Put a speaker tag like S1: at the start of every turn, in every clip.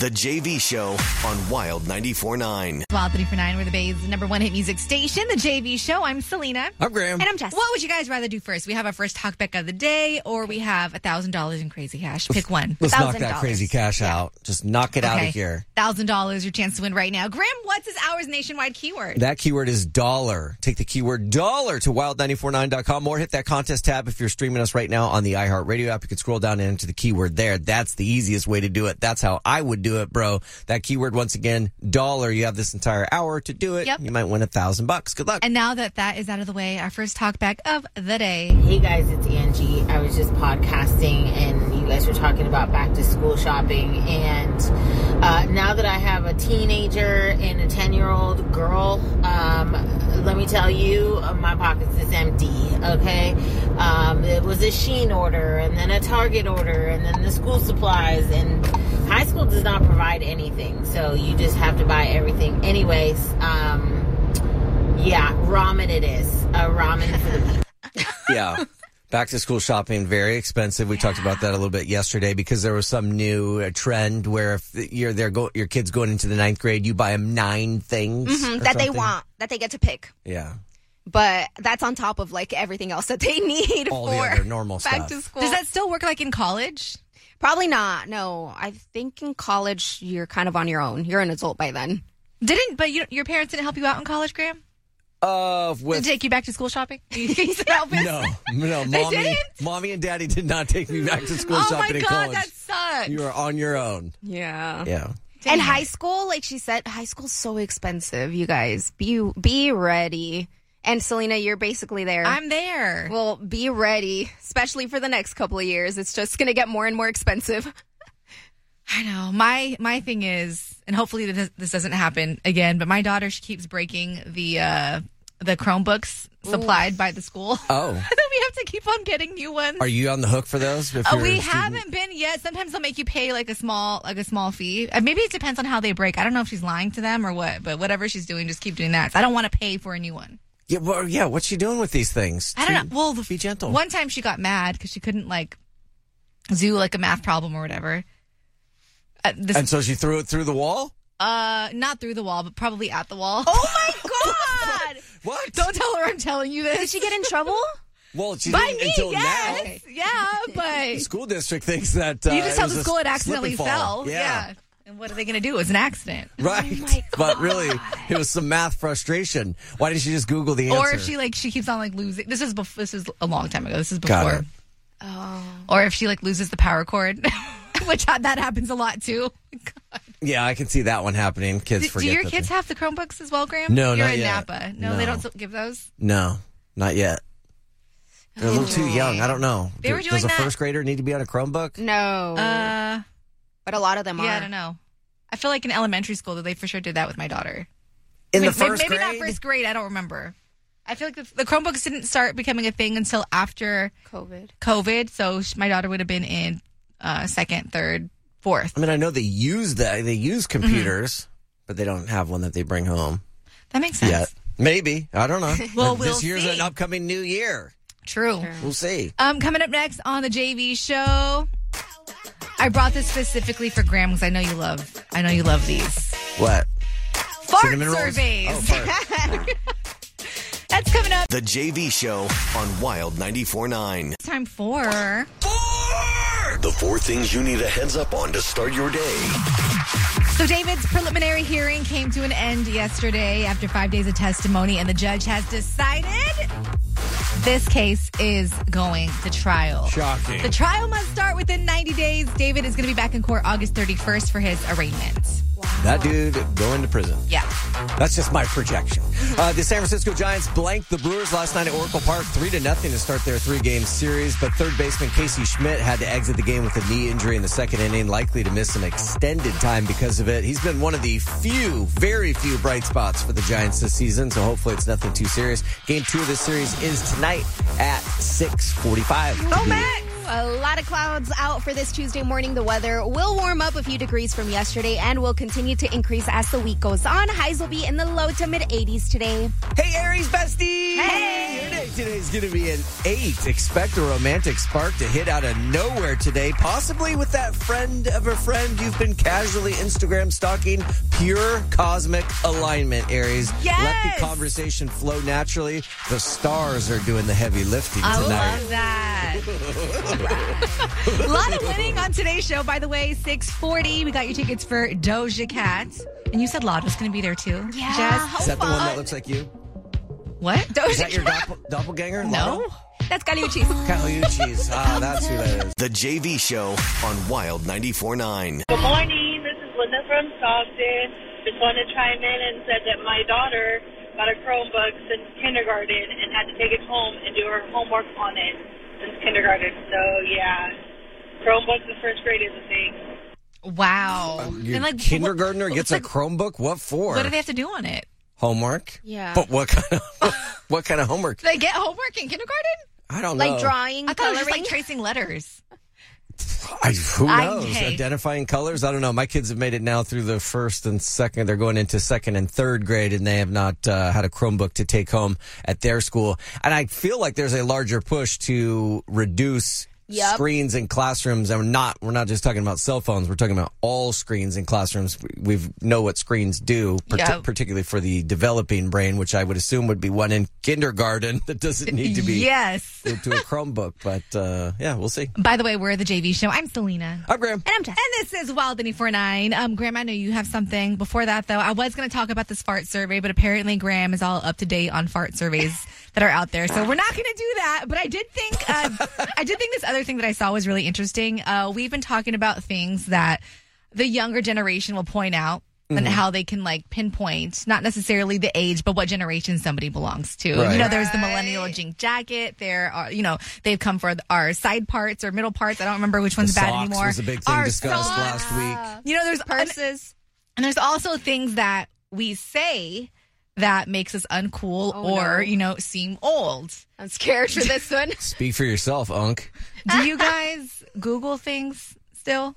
S1: The JV Show on Wild 94.9.
S2: Wild 94.9, we're the Bay's #1 hit music station. The JV Show. I'm Selena.
S3: I'm Graham.
S2: And I'm Jess. What would you guys rather do first? We have our first talkback of the day, or we have $1,000 in crazy cash. Pick one.
S3: Let's knock that crazy cash out. Just knock it out of here.
S2: $1,000, your chance to win right now. Graham, what's this hour's nationwide keyword?
S3: That keyword is dollar. Take the keyword dollar to wild949.com or hit that contest tab if you're streaming us right now on the iHeartRadio app. You can scroll down and enter the keyword there. That's the easiest way to do it. That's how I would do it, bro. That keyword, once again, dollar. You have this entire hour to do it.
S2: Yep.
S3: You might win $1,000. Good luck.
S2: And now that is out of the way, our first talkback of the day.
S4: Hey guys, it's Angie. I was just podcasting and you guys were talking about back to school shopping, and now that I have a teenager and a 10-year-old girl, let me tell you, my pockets is empty, okay? It was a Shein order and then a Target order and then the school supplies, and high school does not provide anything, so you just have to buy everything anyways. Yeah, ramen it is. Ramen for the week.
S3: Yeah. Back to school shopping, very expensive. We talked about that a little bit yesterday because there was some new trend where if your kid's going into the 9th grade, you buy them 9 things
S5: that they want, that they get to pick.
S3: Yeah.
S5: But that's on top of like everything else that they need
S3: all
S5: for
S3: the other normal
S5: back
S3: stuff.
S5: to school.
S2: Does that still work like in college?
S5: Probably not. No, I think in college you're kind of on your own. You're an adult by then.
S2: But your parents didn't help you out in college, Graham?
S3: With
S2: Did take you back to school shopping?
S3: No, mommy and daddy did not take me back to school shopping in college.
S2: Oh my God, that sucks.
S3: You are on your own.
S5: Yeah.
S3: Yeah.
S5: And high school, like she said, high school's so expensive, you guys. Be ready. And Selena, you're basically there.
S2: I'm there.
S5: Well, be ready, especially for the next couple of years. It's just going to get more and more expensive.
S2: I know. My thing is, and hopefully this doesn't happen again, but my daughter, she keeps breaking the Chromebooks supplied by the school.
S3: Oh.
S2: Then we have to keep on getting new ones.
S3: Are you on the hook for those?
S2: We haven't been yet. Sometimes they'll make you pay like a small fee. Maybe it depends on how they break. I don't know if she's lying to them or what, but whatever she's doing, just keep doing that. So I don't want to pay for a new one.
S3: Yeah, what's she doing with these things?
S2: I don't know. Well,
S3: be gentle.
S2: One time she got mad because she couldn't do a math problem or whatever.
S3: And so she threw it through the wall?
S2: Not through the wall, but probably at the wall.
S5: Oh my God!
S3: What?
S2: Don't tell her I'm telling you this.
S5: Did she get in trouble?
S3: Well, she
S2: By
S3: didn't
S2: me,
S3: until
S2: yes.
S3: now.
S2: Okay. Yeah, but
S3: The school district thinks that
S2: you just tell the
S3: was a
S2: school it
S3: slip
S2: accidentally
S3: and fall.
S2: fell. Yeah. And what are they going to do? It was an accident.
S3: Right.
S5: Oh my God.
S3: But really, it was some math frustration. Why didn't she just Google the answer?
S2: Or if she keeps on losing. This is a long time ago. This is
S3: Got
S2: before.
S3: it.
S5: Oh.
S2: Or if she loses the power cord, which that happens a lot too. God.
S3: Yeah, I can see that one happening. Kids forget.
S2: Do your
S3: that
S2: kids have the Chromebooks as well, Graham?
S3: No,
S2: You're
S3: not
S2: in
S3: yet.
S2: Napa. No, they don't give those?
S3: No, not yet. They're a little too young. I don't know.
S2: They were doing
S3: Does a
S2: that.
S3: first grader need to be on a Chromebook?
S5: No. But a lot of them are.
S2: Yeah, I don't know. I feel like in elementary school that they for sure did that with my daughter.
S3: In the first
S2: maybe
S3: grade?
S2: not first grade. I don't remember. I feel like the Chromebooks didn't start becoming a thing until after COVID. So my daughter would have been in second, third, fourth.
S3: I mean, I know they use that. They use computers, but they don't have one that they bring home.
S2: That makes sense.
S3: Yet. Maybe. I don't know.
S2: Well,
S3: this year's
S2: see.
S3: an upcoming new year.
S2: True.
S3: We'll see.
S2: Coming up next on the JV Show, I brought this specifically for Graham because I know you love these.
S3: What?
S2: Fart
S3: Cinnamon rolls?
S2: surveys.
S3: Oh, fart.
S2: That's coming up.
S1: The JV Show on Wild 94.9.
S2: It's time for...
S1: The 4 things you need a heads up on to start your day.
S2: So David's preliminary hearing came to an end yesterday after 5 days of testimony, and the judge has decided this case is going to trial.
S3: Shocking.
S2: The trial must start within 90 days. David is going to be back in court August 31st for his arraignment.
S3: That dude going to prison.
S2: Yeah.
S3: That's just my projection. The San Francisco Giants blanked the Brewers last night at Oracle Park 3-0 to start their 3-game series. But third baseman Casey Schmidt had to exit the game with a knee injury in the second inning, likely to miss some extended time because of it. He's been one of the very few bright spots for the Giants this season, so hopefully it's nothing too serious. Game 2 of this series is tonight at 6:45.
S5: Go Max! A lot of clouds out for this Tuesday morning. The weather will warm up a few degrees from yesterday and will continue to increase as the week goes on. Highs will be in the low to mid 80s today.
S3: Hey, Aries bestie!
S5: Hey!
S3: today's going to be an 8. Expect a romantic spark to hit out of nowhere today, possibly with that friend of a friend you've been casually Instagram stalking. Pure cosmic alignment, Aries.
S2: Yes!
S3: Let the conversation flow naturally. The stars are doing the heavy lifting tonight.
S2: I love that. A lot of winning on today's show, by the way. 6:40. We got your tickets for Doja Cat. And you said Lotto's going to be there too.
S5: Yeah.
S2: Jazz?
S3: Is that the one that looks like you?
S2: What?
S3: Is that your doppelganger?
S2: No.
S3: Lotto?
S5: That's Caliucci's.
S3: Caliucci's. That's who that is.
S1: The JV Show on Wild 94.9.
S6: Good morning. This is Linda from Stockton. Just wanted to chime in and said that my daughter got a Chromebook since kindergarten and had to take it home and do her homework on it since kindergarten. So, yeah, Chromebooks in first grade is a thing.
S2: Wow.
S3: Your
S2: And, like,
S3: kindergartner gets a Chromebook? What for?
S2: What do they have to do on it?
S3: Homework?
S5: Yeah.
S3: But what kind of homework?
S2: Do they get homework in kindergarten?
S3: I don't know.
S5: Like drawing,
S2: I thought it was
S5: coloring.
S2: just like tracing letters.
S3: Who knows?
S2: hey.
S3: Identifying colors? I don't know. My kids have made it now through the first and second. They're going into second and third grade, and they have not had a Chromebook to take home at their school. And I feel like there's a larger push to reduce screens in classrooms. And we're not just talking about cell phones. We're talking about all screens in classrooms. We know what screens do, particularly for the developing brain, which I would assume would be one in kindergarten that doesn't need to be moved to a Chromebook. But yeah, we'll see.
S2: By the way, we're the JV Show. I'm Selena.
S3: I'm Graham.
S5: And I'm Jess.
S2: And this is Wild 94.9. Graham, I know you have something. Before that, though, I was going to talk about this fart survey, but apparently Graham is all up to date on fart surveys that are out there. So we're not going to do that. But I did think this other thing that I saw was really interesting. We've been talking about things that the younger generation will point out and how they can like pinpoint, not necessarily the age, but what generation somebody belongs to.
S3: Right.
S2: You know, there's the millennial jean jacket. There are, they've come for our side parts or middle parts. I don't remember which one's bad
S3: Socks
S2: anymore.
S3: was a big thing
S2: Our
S3: discussed
S2: socks.
S3: last week.
S2: You know, there's
S5: Purses.
S2: and there's also things that we say that makes us uncool or, seem old.
S5: I'm scared for this one.
S3: Speak for yourself, Unc.
S2: Do you guys Google things still?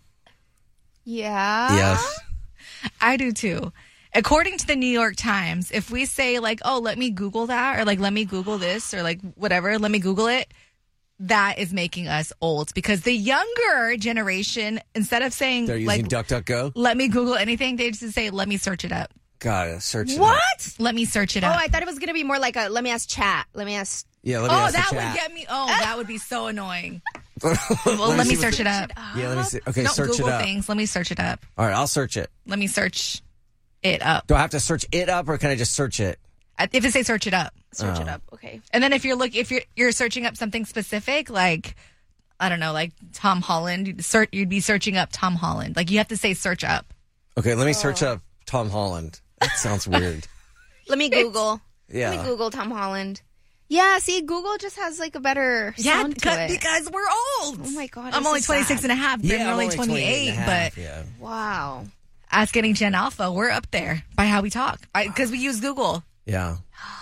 S5: Yeah.
S3: Yes.
S2: I do too. According to the New York Times, if we say like, oh, let me Google that, or like, let me Google this, or like whatever, let me Google it, that is making us old. Because the younger generation, instead of saying
S3: They're using
S2: like,
S3: DuckDuckGo?
S2: let me Google anything, they just say, let me search it up.
S3: Gotta search it up.
S5: What?
S2: Let me search it
S5: Oh,
S2: up.
S5: I thought it was going to be more like a let me ask chat. Let me ask.
S3: Yeah, let me ask the
S2: that
S3: chat.
S2: would get me. Oh, that would be so annoying.
S3: Well,
S2: Let me search it up.
S3: Yeah, let me see. Okay,
S2: Don't
S3: search
S2: Google
S3: it up.
S2: things. Let me search it up.
S3: All right, I'll search it.
S2: Let me search it up.
S3: Do I have to search it up, or can I just search it?
S2: If it say search it up,
S5: Search it up. Okay.
S2: and then if you're searching up something specific, like I don't know, like Tom Holland, you'd be searching up Tom Holland. Like you have to say search up.
S3: Okay, let me search up Tom Holland. That sounds weird.
S5: Let me Google.
S3: Yeah.
S5: Let me Google Tom Holland. Yeah, see, Google just has like a better sound to it.
S2: because we're old.
S5: Oh my God,
S2: I'm
S5: this
S2: only
S5: is
S2: 26 and a half.
S3: Yeah,
S2: You're
S3: I'm
S2: only 28, but
S3: yeah.
S5: Wow.
S2: Ask Getting Gen Alpha, we're up there by how we talk because we use Google.
S3: Yeah.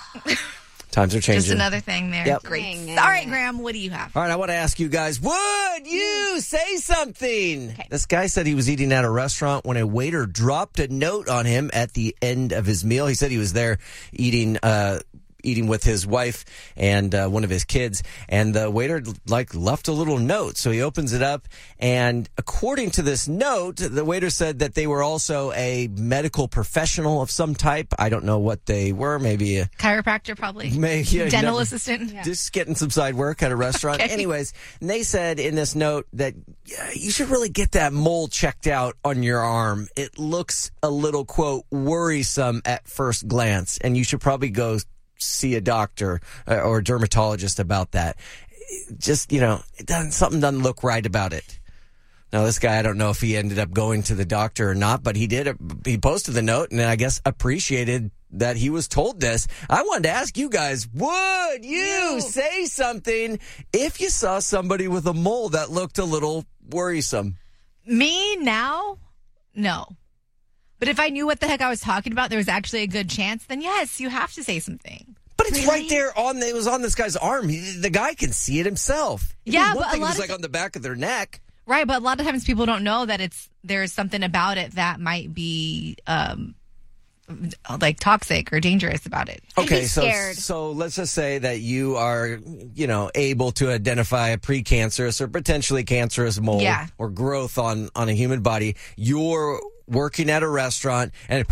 S3: Times are changing.
S2: Just another thing there.
S3: Yep.
S2: Great.
S5: Dang it.
S2: All right, Graham, what do you have?
S3: All right, I want to ask you guys, would you say something? Okay. This guy said he was eating at a restaurant when a waiter dropped a note on him at the end of his meal. He said he was there eating with his wife and one of his kids, and the waiter left a little note. So he opens it up, and according to this note, the waiter said that they were also a medical professional of some type. I don't know what they were. Maybe a
S2: Chiropractor, probably.
S3: dental
S2: assistant.
S5: Yeah.
S3: Just getting some side work at a restaurant.
S2: Okay.
S3: Anyways, and they said in this note that you should really get that mole checked out on your arm. It looks a little, quote, worrisome at first glance, and you should probably go see a doctor or a dermatologist about that. Just, something doesn't look right about it. Now, this guy, I don't know if he ended up going to the doctor or not, but he posted the note and I guess appreciated that he was told this. I wanted to ask you guys, would you say something if you saw somebody with a mole that looked a little worrisome?
S2: Me now? No. But if I knew what the heck I was talking about, there was actually a good chance, then yes, you have to say something.
S3: But it's right there it was on this guy's arm. The guy can see it himself.
S2: Yeah,
S3: one
S2: but
S3: thing
S2: a lot
S3: was
S2: of
S3: on the back of their neck.
S2: Right, but a lot of times people don't know that there's something about it that might be like toxic or dangerous about it.
S3: Okay,
S5: He's scared.
S3: so let's just say that you are, able to identify a precancerous or potentially cancerous mole
S2: Yeah.
S3: or growth on a human body. You're working at a restaurant and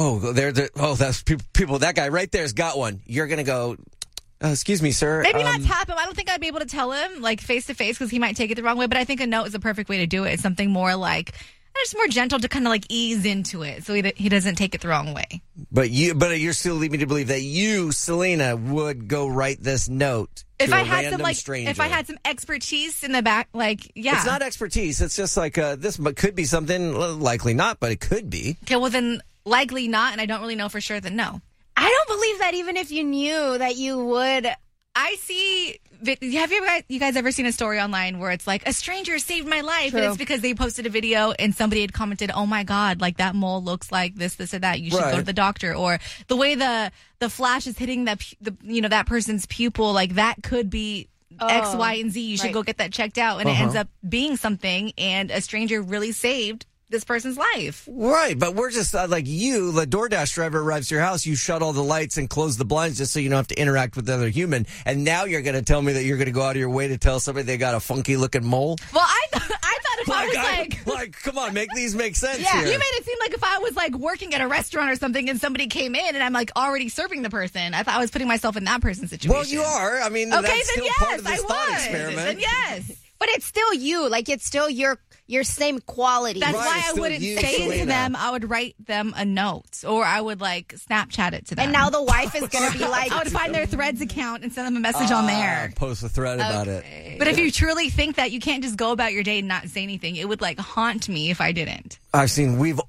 S3: that's people. That guy right there's got one. You're gonna go. Excuse me, sir.
S2: Maybe not tap him. I don't think I'd be able to tell him like face to face because he might take it the wrong way. But I think a note is the perfect way to do it. It's something more like just more gentle to kind of like ease into it, so he doesn't take it the wrong way.
S3: But you're still leading me to believe that you, Selena, would go write this note.
S2: If
S3: to
S2: I
S3: a
S2: had
S3: random
S2: some
S3: stranger.
S2: if I had some expertise in the back, yeah.
S3: It's not expertise. It's just like this, but could be something. Likely not, but it could be.
S2: Okay, well then likely not, and I don't really know for sure. Then no.
S5: I don't believe that even if you knew that you would.
S2: I see. Have you guys ever seen a story online where it's like a stranger saved my life, and it's because they posted a video and somebody had commented, "Oh my God, like that mole looks like this or that. You should go to the doctor." Or the way the flash is hitting that person's pupil, like that could be X, Y, and Z. You should go get that checked out, and it ends up being something, and a stranger really saved this person's life.
S3: Right, but we're just like you, the DoorDash driver arrives to your house, you shut all the lights and close the blinds just so you don't have to interact with the other human. And now you're going to tell me that you're going to go out of your way to tell somebody they got a funky looking mole?
S2: Well, I thought if I was
S3: like, come on, make these make sense
S2: yeah,
S3: here.
S2: you made it seem like if I was like working at a restaurant or something and somebody came in and I'm like already serving the person, I thought I was putting myself in that person's situation.
S3: Well, you are. I mean,
S2: okay,
S3: that's
S2: then
S3: still
S2: yes,
S3: part of this
S2: I
S3: thought
S2: would.
S3: experiment.
S2: Then yes.
S5: But it's still you. Like, it's still your same quality.
S2: That's
S3: Right,
S2: why
S3: it's
S2: I
S3: still
S2: wouldn't
S3: you,
S2: say it to
S3: Selena.
S2: them. I would write them a note, or I would like Snapchat it to them.
S5: And now the wife is going to be like,
S2: I would find their Threads account and send them a message on there.
S3: Post a thread about it.
S2: But if you truly think that, you can't just go about your day and not say anything. It would like haunt me if I didn't.
S3: We've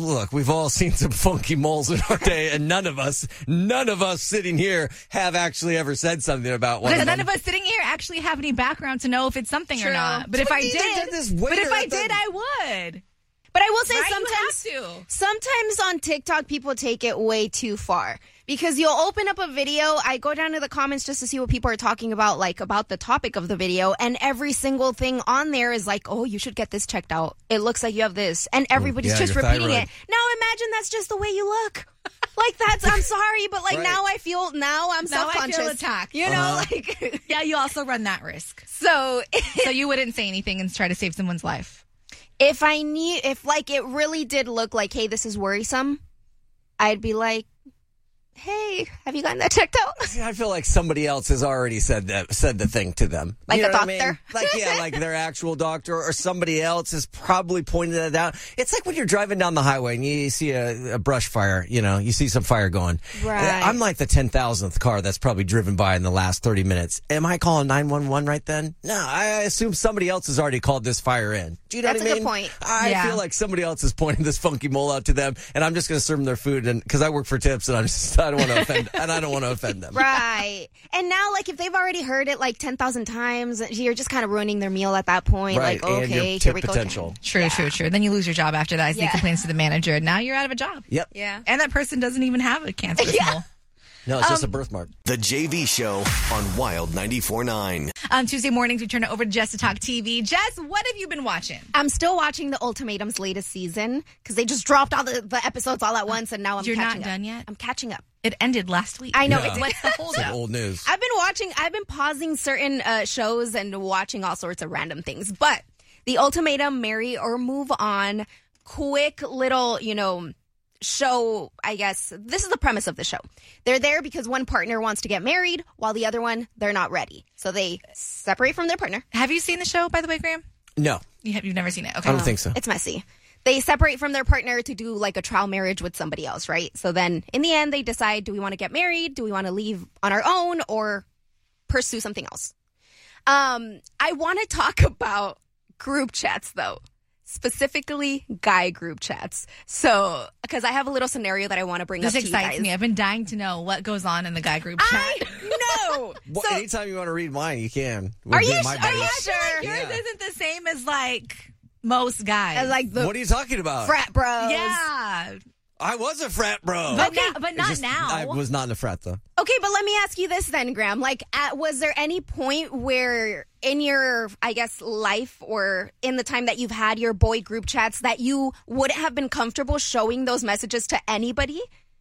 S3: all seen some funky moles in our day, and none of us sitting here have actually ever said something about one
S2: Because
S3: of them.
S2: none of us sitting here actually have any background to know if it's something or
S5: True.
S2: not. But if I
S3: Neither did
S2: did,
S3: this waiter at the-
S2: I would.
S5: but I will say
S2: Right? You have to.
S5: sometimes on TikTok, people take it way too far. Because you'll open up a video, I go down to the comments just to see what people are talking about, like about the topic of the video, and every single thing on there is like, oh, you should get this checked out. It looks like you have this. And everybody's
S3: yeah,
S5: just
S3: your
S5: repeating
S3: thyroid.
S5: it. Now imagine that's just the way you look. I'm sorry, but like
S3: Right.
S5: now I'm
S2: Now I
S5: self-conscious.
S2: feel attacked.
S5: You know, like,
S2: Yeah, you also run that risk.
S5: so
S2: So you wouldn't say anything and try to save someone's life.
S5: if it really did look like, hey, this is worrisome, I'd be like, hey, have you gotten that checked out?
S3: I feel like somebody else has already said the thing to them.
S5: Like
S3: You know
S5: a
S3: what I mean?
S5: doctor?
S3: Like their actual doctor or somebody else has probably pointed it out. It's like when you're driving down the highway and you see a brush fire, you see some fire going.
S5: Right.
S3: I'm like the 10,000th car that's probably driven by in the last 30 minutes. Am I calling 911 right then? No, I assume somebody else has already called this fire in. Do you know
S5: That's
S3: what I
S5: a
S3: mean?
S5: good point.
S3: I
S2: Yeah.
S3: feel like somebody else is pointing this funky mole out to them, and I'm just going to serve them their food, and because I work for tips, and I don't want to offend, and I don't want to offend them.
S5: Right. And now, like, if they've already heard it like 10,000 times, you're just kind of ruining their meal at that point.
S3: Right,
S5: Like,
S3: and
S5: okay,
S3: your
S5: here
S3: tip
S5: we go.
S3: potential.
S2: True. Then you lose your job after that. As he
S5: Yeah.
S2: complains to the manager, and now you're out of a job.
S3: Yep.
S5: Yeah.
S2: And that person doesn't even have a cancerous mole.
S3: No, it's just a birthmark.
S1: The JV Show on Wild 94.9.
S2: Tuesday mornings, we turn it over to Jess to talk TV. Jess, what have you been watching?
S5: I'm still watching The Ultimatum's latest season because they just dropped all the episodes all at once, and now I'm
S2: You're
S5: catching
S2: not
S5: up.
S2: done yet?
S5: I'm catching up.
S2: It ended last week.
S5: I know.
S3: Yeah.
S5: It
S2: What's the
S3: It's
S2: holdup?
S3: old news.
S5: I've been pausing certain shows and watching all sorts of random things. But The Ultimatum, Marry or Move On, quick little, show, I guess. This is the premise of the show. They're there because one partner wants to get married while the other one, they're not ready. So they separate from their partner.
S2: Have you seen the show, by the way, Graham?
S3: No,
S2: You've never seen it. Okay.
S3: I don't think so.
S5: It's messy. They separate from their partner to do like a trial marriage with somebody else, right? So then in the end, they decide, do we want to get married? Do we want to leave on our own or pursue something else? I want to talk about group chats though, specifically guy group chats. So, because I have a little scenario that I want to bring
S2: This
S5: up to you
S2: excites
S5: guys.
S2: me. I've been dying to know what goes on in the guy group chat.
S5: I know.
S3: Well,
S5: So,
S3: anytime you want to read mine, you can.
S5: Are you
S3: My
S5: sure?
S3: buddies.
S5: Are you sure?
S2: Yours
S3: Yeah.
S2: isn't the same as like most guys.
S5: as like the
S3: What are you talking about?
S5: frat bros.
S2: yeah.
S3: I was a frat bro.
S2: But,
S5: Okay.
S2: but
S3: It's
S2: not
S3: just-
S2: now.
S3: I was not in a frat though.
S5: Okay, but let me ask you this then, Graham. Like, was there any point where in your, I guess, life or in the time that you've had your boy group chats that you wouldn't have been comfortable showing those messages to anybody?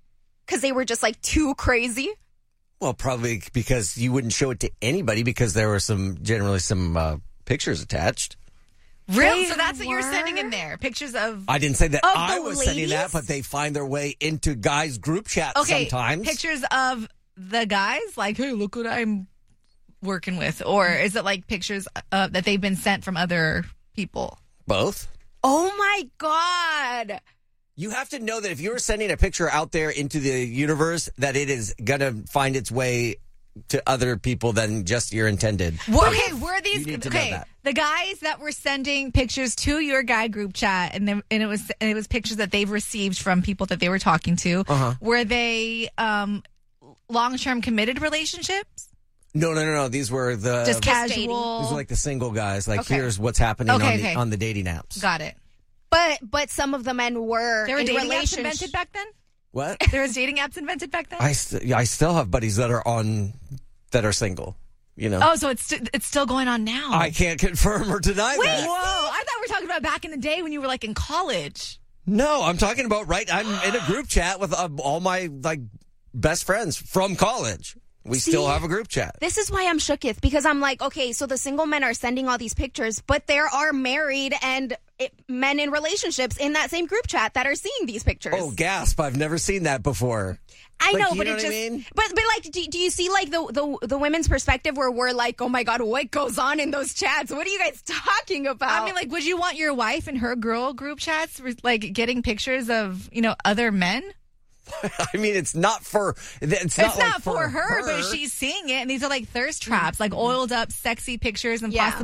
S5: because they were just like too crazy?
S3: Well, probably because you wouldn't show it to anybody because there were generally some pictures attached.
S2: Really?
S5: They
S2: So that's what you're
S5: were?
S2: sending in there. Pictures of...
S3: I didn't say that
S5: Of
S3: I
S5: the
S3: was sending that,
S5: ladies?
S3: but they find their way into guys' group chats sometimes.
S2: Pictures of the guys, like, hey, look what I'm working with. Or is it like pictures that they've been sent from other people?
S3: Both.
S5: Oh my God.
S3: You have to know that if you're sending a picture out there into the universe, that it is going to find its way to other people than just your intended.
S2: Okay, were these...
S3: You need to know
S2: Okay,
S3: that.
S2: the guys that were sending pictures to your guy group chat, and it was pictures that they've received from people that they were talking to, were they long-term committed relationships?
S3: No. These were the...
S2: Just
S5: dating.
S2: casual...
S3: These are like the single guys. Like,
S5: Okay.
S3: here's what's happening
S2: Okay.
S3: on the dating apps.
S2: Got it.
S5: But some of the men were
S2: There were
S5: in
S2: dating apps
S5: relationships.
S2: invented back then?
S3: What?
S2: There was dating apps invented back then?
S3: I still have buddies that are single. You know,
S2: Oh, so it's still going on now.
S3: I can't confirm or deny
S2: Whoa,
S3: that.
S2: I thought we were talking about back in the day when you were like in college.
S3: No, I'm talking about I'm in a group chat with all my like best friends from college. We still have a group chat.
S5: This is why I'm shooketh, because I'm like, okay, so the single men are sending all these pictures, but there are married and men in relationships in that same group chat that are seeing these pictures.
S3: Oh, gasp! I've never seen that before.
S5: I
S3: Like,
S5: know,
S3: you
S5: but
S3: know
S5: it
S3: what
S5: just,
S3: I mean?
S5: but like, do you see like the women's perspective where we're like, oh my God, what goes on in those chats? What are you guys talking about?
S2: I mean, like, would you want your wife and her girl group chats like getting pictures of other men?
S3: I mean, it's not for. It's
S2: It's
S3: not,
S2: not
S3: like
S2: for her, but she's seeing it, and these are like thirst traps, like oiled up, sexy pictures, and
S5: Yeah.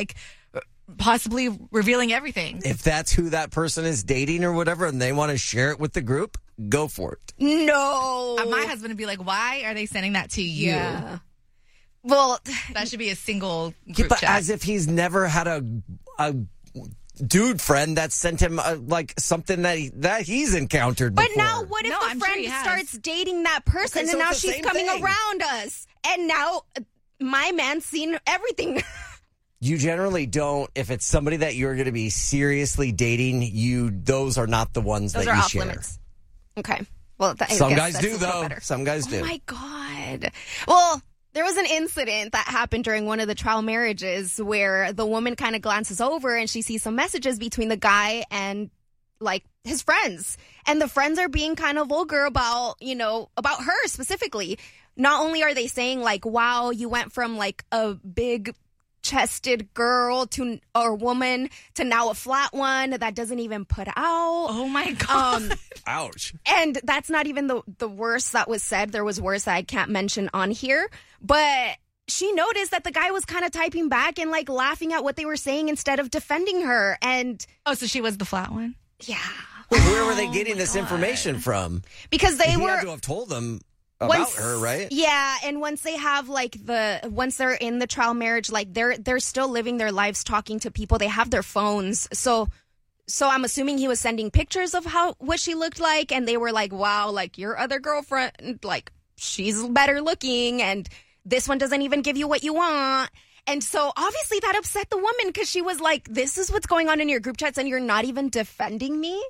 S2: possibly revealing everything.
S3: If that's who that person is dating or whatever, and they want to share it with the group, go for it.
S5: no.
S2: My husband would be like, "Why are they sending that to you?"
S5: Yeah. Well,
S2: That should be a single
S3: Yeah,
S2: group
S3: but
S2: chat.
S3: as if he's never had a dude friend that sent him like something that he's encountered
S5: but
S3: before.
S5: now what if
S2: No,
S5: the
S2: I'm sure
S5: friend
S2: he has.
S5: starts dating that person
S3: Okay, so
S5: and now
S3: it's the
S5: she's
S3: same
S5: coming
S3: thing.
S5: around us, and now my man's seen everything.
S3: You generally don't. If it's somebody that you're going to be seriously dating, those are not the ones
S5: Those
S3: that
S5: are
S3: you
S5: off
S3: share.
S5: limits. Okay. Well, I
S3: Some
S5: guess
S3: guys
S5: that's
S3: do
S5: a little
S3: though.
S5: better.
S3: Some guys do.
S5: Oh my God. Well, there was an incident that happened during one of the trial marriages where the woman kind of glances over and she sees some messages between the guy and like his friends. And the friends are being kind of vulgar about her specifically. Not only are they saying like, wow, you went from like a big chested girl or woman to now a flat one that doesn't even put out.
S2: Oh my God.
S3: Ouch.
S5: And that's not even the worst that was said. There was worse that I can't mention on here. But she noticed that the guy was kind of typing back and like laughing at what they were saying instead of defending her. And
S2: Oh, so she was the flat one?
S5: yeah,
S3: Well, where were they getting this information from?
S5: because they
S3: He
S5: were
S3: had to have told them about her, right?
S5: Yeah, and once they have like once they're in the trial marriage, like they're still living their lives, talking to people. They have their phones, so I'm assuming he was sending pictures of what she looked like, and they were like, "Wow, like your other girlfriend, like she's better looking, and this one doesn't even give you what you want." And so obviously that upset the woman because she was like, "This is what's going on in your group chats, and you're not even defending me."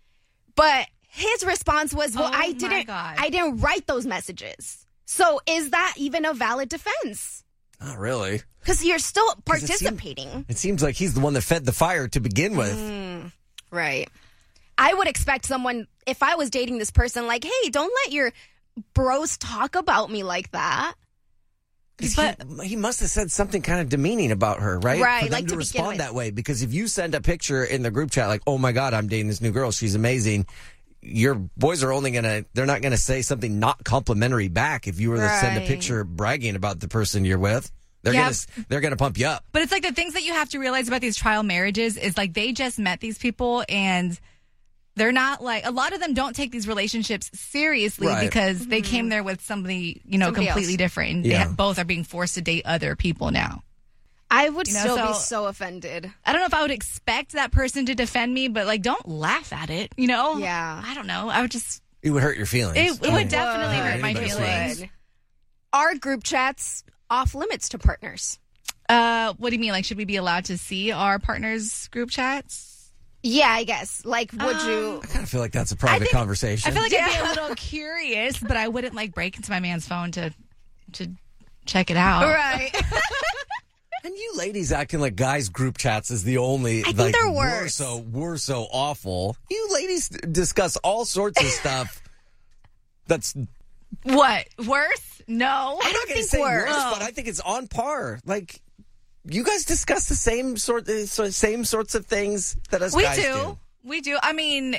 S5: But his response was, "Well,
S2: Oh,
S5: I
S2: my God.
S5: didn't write those messages." So is that even a valid defense?
S3: Not really.
S5: Because you're still
S3: 'Cause it seemed-
S5: participating.
S3: It seems like he's the one that fed the fire to begin with.
S5: Right. I would expect someone, if I was dating this person, like, hey, don't let your bros talk about me like that.
S3: 'Cause he must have said something kind of demeaning about her, right?
S5: Right,
S3: For them
S5: like
S3: to
S5: to begin
S3: respond
S5: with.
S3: that way. Because if you send a picture in the group chat like, "Oh my God, I'm dating this new girl. She's amazing." Your boys are they're not going to say something not complimentary back if you were to send a
S5: Right.
S3: picture bragging about the person you're with. They're
S2: Yeah.
S3: going to pump you up.
S2: But it's like the things that you have to realize about these trial marriages is like they just met these people and they're not like, a lot of them don't take these relationships seriously
S3: Right.
S2: because they came there with somebody,
S5: Somebody
S2: completely
S5: else.
S2: different. And
S3: Yeah.
S2: both are being forced to date other people now.
S5: I would
S2: You know,
S5: still be
S2: so-
S5: so offended.
S2: I don't know if I would expect that person to defend me, but like, don't laugh at it, you know?
S5: Yeah.
S2: I don't know. I would just,
S3: It would hurt your feelings.
S2: it would definitely hurt my
S3: anybody's
S2: feelings.
S5: Would. Are group chats off limits to partners?
S2: What do you mean? Like, should we be allowed to see our partners' group chats?
S5: Yeah, I guess. Like, would you?
S3: I kind of feel like that's a private conversation.
S2: I feel like I'd be a little curious, but I wouldn't like break into my man's phone to check it out.
S5: Right.
S3: And you ladies acting like guys' group chats is the only.
S5: I think they're worse.
S3: We're so awful. You ladies discuss all sorts of stuff. That's
S2: what worse? No,
S3: I'm not going to say worse, but I think it's on par. Like you guys discuss the same sorts of things that us guys do.
S2: We do. I mean,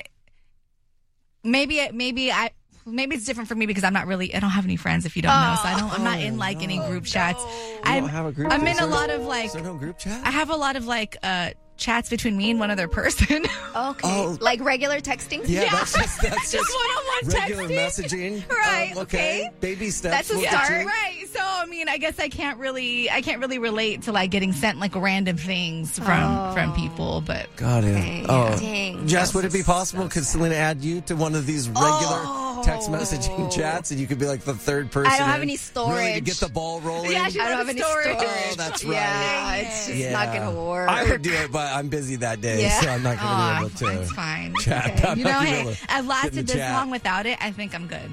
S2: maybe it's different for me because I don't have any friends if you don't know. So I'm not in like any group chats.
S3: You don't have a group chat?
S2: I'm in a lot of like.
S3: Is there no group chat?
S2: I have a lot of like chats between me and one other person.
S5: Okay. Like regular texting?
S3: Yeah. That's just
S2: one-on-one
S3: regular
S2: texting.
S3: messaging.
S2: Right.
S3: Okay. Baby steps.
S5: That's a start.
S2: Right. So I mean, I guess I can't really relate to like getting sent like random things from people, but
S3: got it.
S5: Okay.
S3: Oh,
S5: Dang.
S3: Jess, would it be possible? Could Selena add you to one of these regular text messaging chats, and you could be like the third person?
S5: I don't have any storage.
S3: Really, to get the ball rolling.
S2: Yeah,
S5: I don't have any storage.
S3: Oh, that's right.
S5: Yeah, it's just not going to work.
S3: I would do it, but I'm busy that day,
S5: Yeah.
S3: so I'm not going to be able to.
S2: It's fine.
S3: Chat.
S2: Okay.
S3: I'm
S2: You
S3: not
S2: know,
S3: gonna be
S2: hey,
S3: able to
S2: I've
S3: get
S2: lasted
S3: in the
S2: this
S3: chat.
S2: long without it. I think I'm good.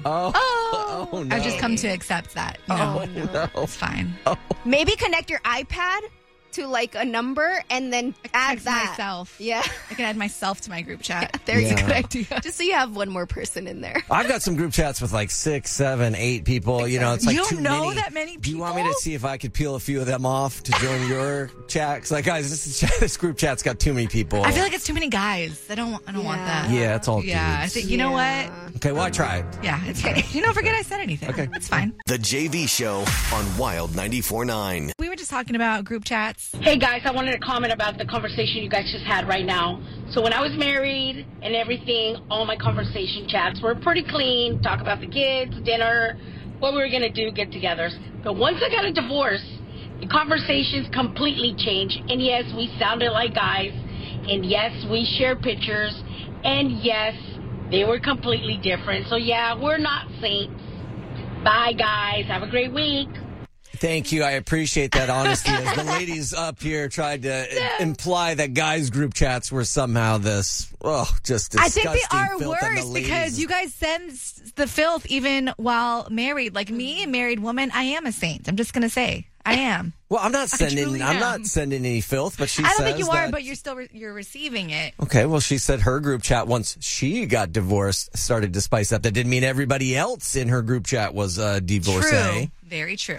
S3: Oh no.
S2: I've just come to accept that. No, it's fine.
S5: Maybe connect your iPad to like a number and then add
S2: Text
S5: that.
S2: myself.
S5: Yeah.
S2: I can add myself to my group chat.
S5: There's
S3: Yeah.
S5: a good idea. Just so you have one more person in there.
S3: I've got some group chats with like 6, 7, 8 people. You know, it's like
S2: You don't
S3: too
S2: know
S3: many.
S2: that many
S3: Do you want me to
S2: people?
S3: see if I could peel a few of them off to join your chat? 'Cause like, guys, this group chat's got too many people.
S2: I feel like it's too many guys. I don't want that.
S3: Yeah, it's all
S2: Yeah, I
S3: dudes.
S2: think you know what?
S3: Okay, well, I tried.
S2: Yeah, it's fine. You don't forget I said anything.
S3: Okay.
S2: It's fine.
S1: The JV Show on Wild 94.9.
S2: We were just talking about group chats.
S7: Hey guys, I wanted to comment about the conversation you guys just had right now. So when I was married and everything, all my conversation chats were pretty clean. Talk about the kids, dinner, what we were going to do, get-togethers. But once I got a divorce, the conversations completely changed. And yes, we sounded like guys. And yes, we shared pictures. And yes, they were completely different. So yeah, we're not saints. Bye guys. Have a great week.
S3: Thank you. I appreciate that honesty. As the ladies up here tried to imply that guys' group chats were somehow this, just
S2: I
S3: disgusting.
S2: think they are
S3: filth, and the
S2: worse
S3: ladies-
S2: because you guys send the filth even while married. Like me, a married woman, I am a saint. I'm just going to say. I am.
S3: Well, I'm not sending.
S2: truly
S3: I'm
S2: am.
S3: not sending any filth, but she
S2: I
S3: says
S2: don't think you are,
S3: that-
S2: but you're still you're receiving it.
S3: Okay, well, she said her group chat, once she got divorced, started to spice up. That didn't mean everybody else in her group chat was a divorcee.
S2: True. Very true.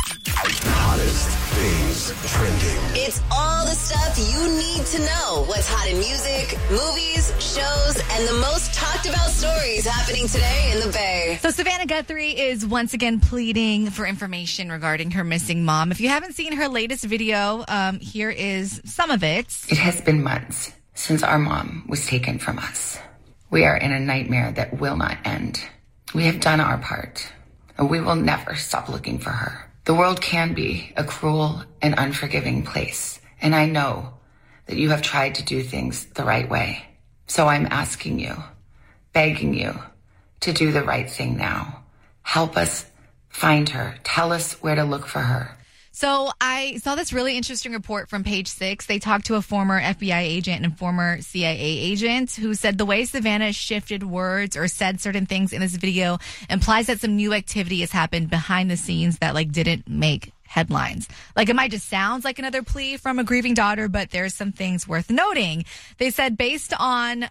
S1: Hottest things trending.
S8: It's all the stuff you need to know. What's hot in music, movies, shows, and the most talked about stories happening today in the Bay.
S2: So Savannah Guthrie is once again pleading for information regarding her missing mom. If you haven't seen her latest video, here is some of it.
S9: It has been months since our mom was taken from us. We are in a nightmare that will not end. We have done our part, and we will never stop looking for her. The world can be a cruel and unforgiving place, and I know that you have tried to do things the right way. So I'm asking you, begging you, to do the right thing now. Help us find her. Tell us where to look for her.
S2: So I saw this really interesting report from Page 6. They talked to a former FBI agent and former CIA agent who said the way Savannah shifted words or said certain things in this video implies that some new activity has happened behind the scenes that didn't make headlines. It might just sound like another plea from a grieving daughter, but there's some things worth noting. They said based on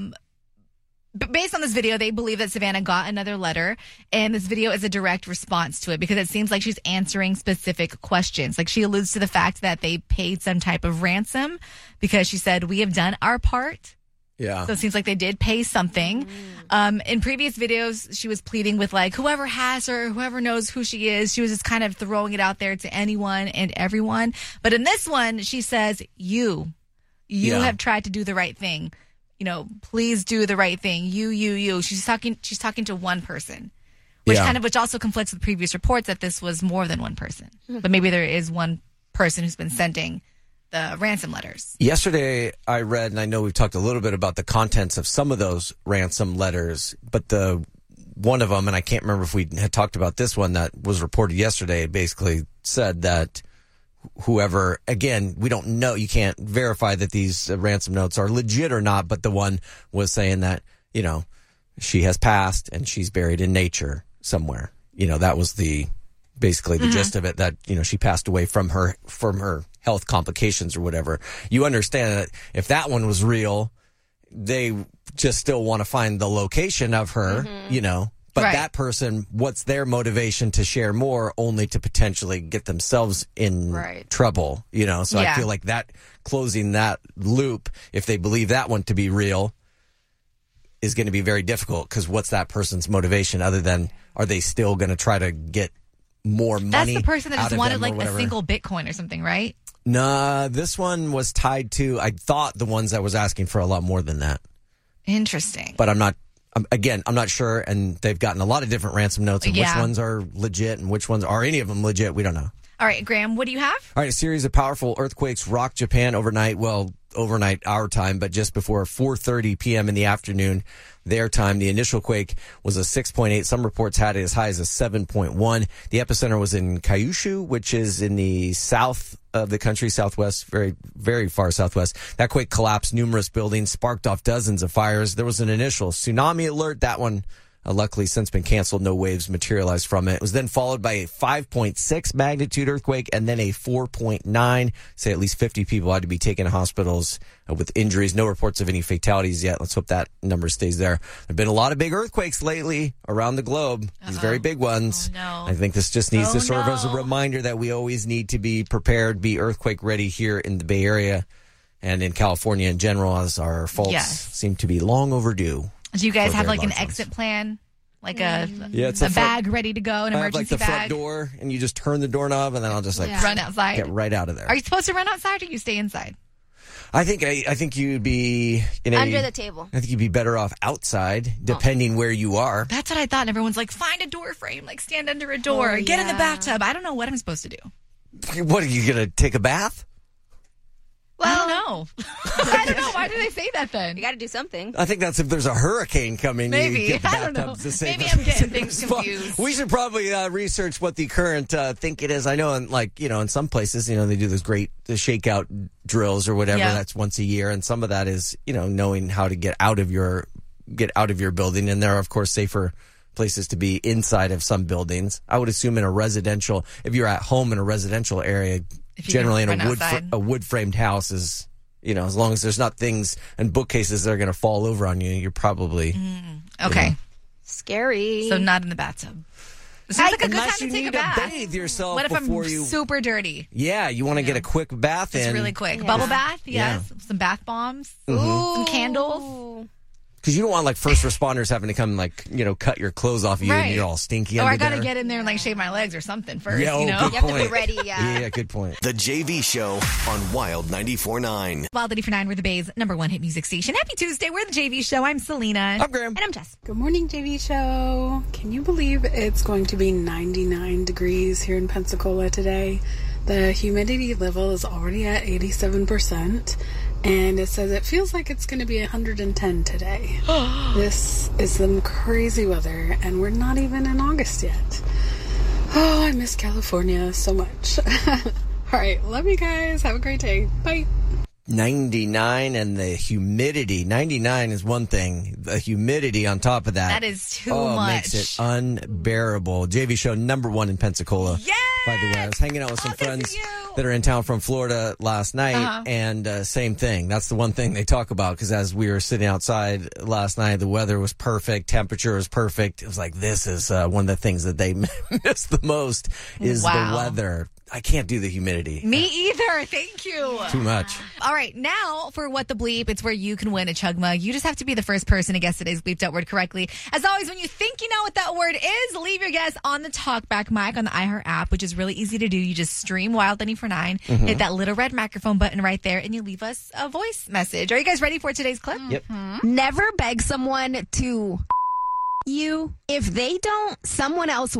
S2: this video, they believe that Savannah got another letter, and this video is a direct response to it because it seems like she's answering specific questions. She alludes to the fact that they paid some type of ransom because she said, "We have done our part."
S3: Yeah.
S2: So it seems like they did pay something. In previous videos, she was pleading with whoever has her, whoever knows who she is. She was just kind of throwing it out there to anyone and everyone. But in this one, she says, you have tried to do the right thing. Please do the right thing. You. She's talking to one person, which also conflicts with previous reports that this was more than one person. But maybe there is one person who's been sending the ransom letters.
S3: Yesterday, I read, and I know we've talked a little bit about the contents of some of those ransom letters, but one of them, and I can't remember if we had talked about this one that was reported yesterday, basically said that whoever, again, we don't know. You can't verify that these ransom notes are legit or not, but the one was saying that, she has passed and she's buried in nature somewhere. That was basically the gist of it, that, she passed away from her health complications or whatever. You understand that if that one was real, they just still want to find the location of her, but that person, what's their motivation to share more, only to potentially get themselves in trouble, So I feel like that closing that loop, if they believe that one to be real, is going to be very difficult, because what's that person's motivation other than, are they still going to try to get more money?
S2: That's the person that
S3: out
S2: just
S3: of
S2: wanted
S3: them
S2: like
S3: or
S2: a
S3: whatever?
S2: single Bitcoin or something, right?
S3: Nah, this one was tied to, I thought, the ones that was asking for a lot more than that.
S2: Interesting.
S3: But I'm not sure, and they've gotten a lot of different ransom notes, and which ones are legit and which ones are any of them legit, we don't know.
S2: All right, Graham, what do you have?
S3: All right, a series of powerful earthquakes rocked Japan overnight. Well, overnight our time, but just before 4:30 p.m. in the afternoon, their time. The initial quake was a 6.8. Some reports had it as high as a 7.1. The epicenter was in Kyushu, which is in the south of the country, southwest, very, very far southwest. That quake collapsed numerous buildings, sparked off dozens of fires. There was an initial tsunami alert. That one luckily since been canceled. No waves materialized from it. It was then followed by a 5.6 magnitude earthquake and then a 4.9. Say at least 50 people had to be taken to hospitals with injuries. No reports of any fatalities yet. Let's hope that number stays there. There have been a lot of big earthquakes lately around the globe. These very big ones.
S2: Oh, no.
S3: I think this just needs to serve as a reminder that we always need to be prepared, be earthquake ready here in the Bay Area and in California in general, as our faults seem to be long overdue.
S2: Do you guys have like an
S3: large ones.
S2: exit plan? Like a
S3: it's a
S2: bag ready to go, an
S3: I have
S2: emergency
S3: like the front
S2: bag?
S3: door, and you just turn the doorknob, and then I'll just
S2: Run outside.
S3: get right out of there.
S2: Are you supposed to run outside or you stay inside?
S3: I think you'd be
S5: under the table.
S3: I think you'd be better off outside, depending where you are.
S2: That's what I thought. And everyone's like, find a door frame, like stand under a door, get in the bathtub. I don't know what I'm supposed to do.
S3: What, are you going to take a bath?
S2: Well, I don't know. I don't know. Why do they say that then?
S5: You got to do something.
S3: I think that's if there's a hurricane coming.
S2: Maybe.
S3: You get the
S2: I don't know.
S3: bathtubs to save
S2: Maybe
S3: us.
S2: I'm getting things confused.
S3: We should probably research what the current think it is. I know, in some places, they do those great shakeout drills or whatever.
S2: Yeah.
S3: That's once a year, and some of that is knowing how to get out of your building. And there are, of course, safer places to be inside of some buildings. I would assume if you're at home in a residential area, generally in a wood framed house is. As long as there's not things and bookcases that are going to fall over on you, you're probably
S2: okay.
S5: Scary.
S2: So not in the bathtub. It sounds like a good time
S3: unless
S2: to
S3: you
S2: take
S3: need
S2: a bath.
S3: to bathe yourself
S2: What if I'm
S3: before you.
S2: super dirty?
S3: Yeah, you want to get a quick bath in.
S2: Just really quick.
S5: Yeah.
S2: Bubble bath, yes.
S3: Yeah.
S2: Some bath bombs,
S3: Mm-hmm.
S2: some candles.
S3: Because you don't want first responders having to come cut your clothes off you and
S2: Right.
S3: you're all stinky
S2: Or
S3: under
S2: I got to
S3: there.
S2: get in there and shave my legs or something first.
S3: Yeah,
S2: you know?
S3: good
S5: You have to
S3: point.
S5: be ready,
S3: Yeah, good point.
S1: The JV Show on Wild 94.9.
S2: Wild 94.9, we're the Bay's #1 hit music station. Happy Tuesday. We're the JV Show. I'm Selena.
S3: I'm Graham.
S5: And I'm Jess.
S10: Good morning, JV Show. Can you believe it's going to be 99 degrees here in Pensacola today? The humidity level is already at 87%, and it says it feels like it's going to be 110 today. This is some crazy weather, and we're not even in August yet. Oh, I miss California so much. All right, love you guys. Have a great day. Bye.
S3: 99 and the humidity. 99 is one thing. The humidity on top of that.
S2: That is too
S3: Makes
S2: much.
S3: it unbearable. JV Show #1 in Pensacola.
S2: Yes!
S3: By the way, I was hanging out with some
S2: Oh, good for
S3: friends
S2: you.
S3: that are in town from Florida last night, and same thing. That's the one thing they talk about, because as we were sitting outside last night, the weather was perfect, temperature was perfect. It was like, this is one of the things that they miss the most is the weather. I can't do the humidity.
S2: Me either. Thank you.
S3: Too much.
S2: All right, now for What the Bleep, it's where you can win a chug mug. You just have to be the first person to guess today's bleeped out word correctly. As always, when you think you know what that word is, leave your guess on the talkback mic on the iHeart app, which is really easy to do. You just stream Wild 94.9, hit that little red microphone button right there, and you leave us a voice message. Are you guys ready for today's clip?
S3: Yep.
S5: Never beg someone to you. If they don't, someone else will.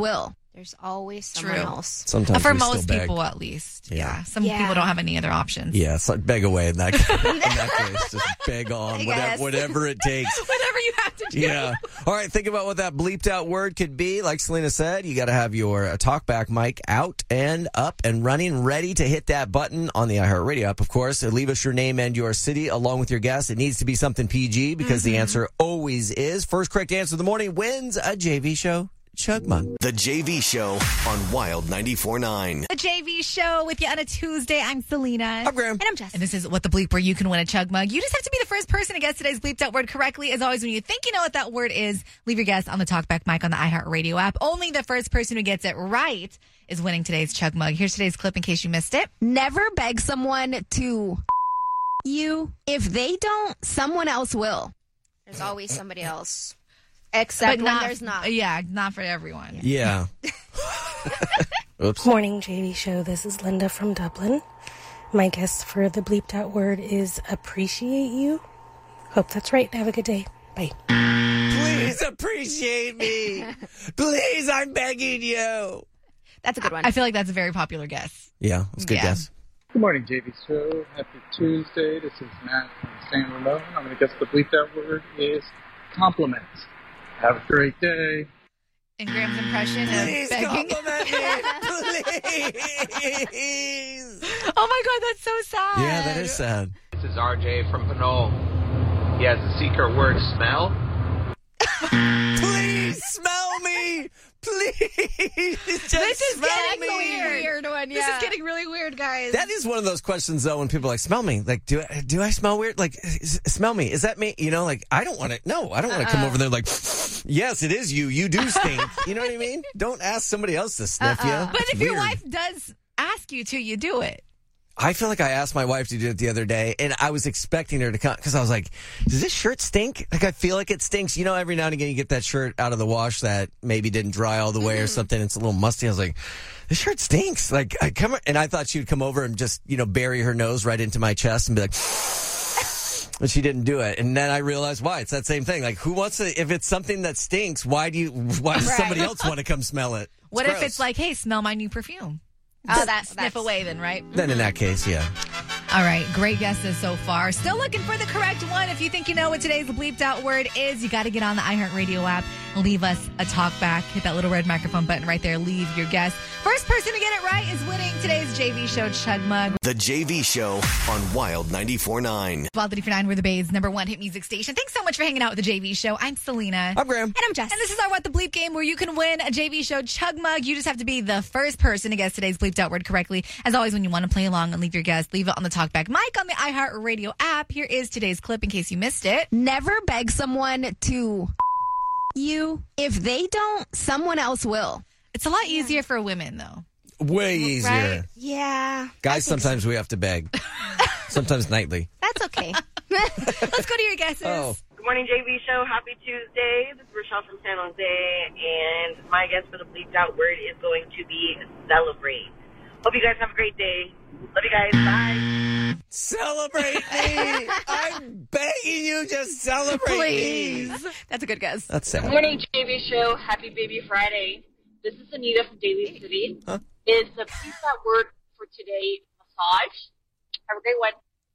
S5: There's always someone else.
S3: Sometimes
S2: for
S3: we
S2: most
S3: still beg.
S2: people, at least.
S3: Yeah.
S2: Some people don't have any other options.
S3: Yeah, so beg away in that, in that case. Just beg on, whatever it takes.
S2: Whatever you have to do.
S3: Yeah. All right, think about what that bleeped out word could be. Like Selena said, you got to have your talkback mic out and up and running, ready to hit that button on the iHeartRadio app, of course. Leave us your name and your city along with your guess. It needs to be something PG because the answer always is. First correct answer of the morning wins a JV Show Chug Mug.
S1: The JV Show on Wild 94.9.
S2: The JV Show with you on a Tuesday. I'm Selena.
S3: I'm Graham.
S5: And I'm Jess.
S2: And this is What the Bleep, where you can win a Chug Mug. You just have to be the first person to guess today's bleeped out word correctly. As always, when you think you know what that word is, leave your guess on the talkback mic on the iHeartRadio app. Only the first person who gets it right is winning today's Chug Mug. Here's today's clip in case you missed it.
S5: Never beg someone to you. If they don't, someone else will. There's always somebody else. Except when there's not.
S2: Yeah, not for everyone.
S3: Yeah. Oops.
S11: Morning, JV Show. This is Linda from Dublin. My guess for the bleeped out word is appreciate you. Hope that's right. Have a good day. Bye.
S3: Please appreciate me. Please, I'm begging you.
S5: That's a good one.
S2: I feel like that's a very popular guess.
S3: Yeah, that's a good guess.
S12: Good morning, JV Show. Happy Tuesday. This is Matt from San Ramon. I'm going to guess the bleeped out word is compliments. Have a great day.
S2: In Graham's impression
S3: Please
S2: of begging.
S3: compliment me. Please.
S2: Oh my God, that's so sad.
S3: Yeah, that is sad.
S13: This is RJ from Pinole. He has the secret word smell.
S3: Please smell me. Please. Just
S2: This is
S3: smell
S2: getting
S3: me.
S2: weird one. This is getting really weird, guys.
S3: That is one of those questions, though, when people are like, smell me. Like, do I smell weird? Like, smell me. Is that me? You know, like, I don't want to come over there like, yes, it is you. You do stink. You know what I mean? Don't ask somebody else to sniff you.
S2: But
S3: It's
S2: if your
S3: weird.
S2: wife does ask you to, you do it.
S3: I feel like I asked my wife to do it the other day, and I was expecting her to come because I was like, does this shirt stink? Like, I feel like it stinks. You know, every now and again you get that shirt out of the wash that maybe didn't dry all the way or something. It's a little musty. I was like, this shirt stinks. Like, and I thought she would come over and just, bury her nose right into my chest and be like, but she didn't do it. And then I realized why. It's that same thing. Like, who wants to, if it's something that stinks, why does somebody else want to come smell it?
S2: What if it's like, hey, smell my new perfume?
S5: Oh,
S2: Sniff away then, right?
S3: Then in that case, yeah.
S2: All right, great guesses so far. Still looking for the correct one. If you think you know what today's bleeped out word is, you got to get on the iHeartRadio app. Leave us a talk back. Hit that little red microphone button right there. Leave your guess. First person to get it right is winning today's JV Show Chug Mug.
S1: The JV Show on Wild 94.9.
S2: Wild 94.9, we're the Bay's #1 hit music station. Thanks so much for hanging out with the JV Show. I'm Selena.
S3: I'm Graham.
S5: And I'm Jess.
S2: And this is our What the Bleep game where you can win a JV Show Chug Mug. You just have to be the first person to guess today's bleeped out word correctly. As always, when you want to play along and leave your guess, leave it on the talkback mic on the iHeartRadio app. Here is today's clip in case you missed it.
S5: Never beg someone to you. If they don't, someone else will.
S2: It's a lot easier for women, though.
S3: Way easier.
S2: Right?
S5: Yeah.
S3: Guys, sometimes we have to beg. Sometimes nightly.
S5: That's okay.
S2: Let's go to your guesses.
S3: Oh.
S14: Good morning, JV Show. Happy Tuesday. This is Rochelle from San Jose, and my guess for the bleeped out word is going to be celebrate. Hope you guys have a great day. Love you guys. Bye.
S3: Celebrate me. I'm begging you, just celebrate
S2: Please.
S3: me.
S5: That's a good guess.
S3: That's sad.
S15: Good morning, JV Show. Happy Baby Friday. This is Anita from Daly City.
S3: Huh?
S15: Is the please that word for today massage? Have a great one.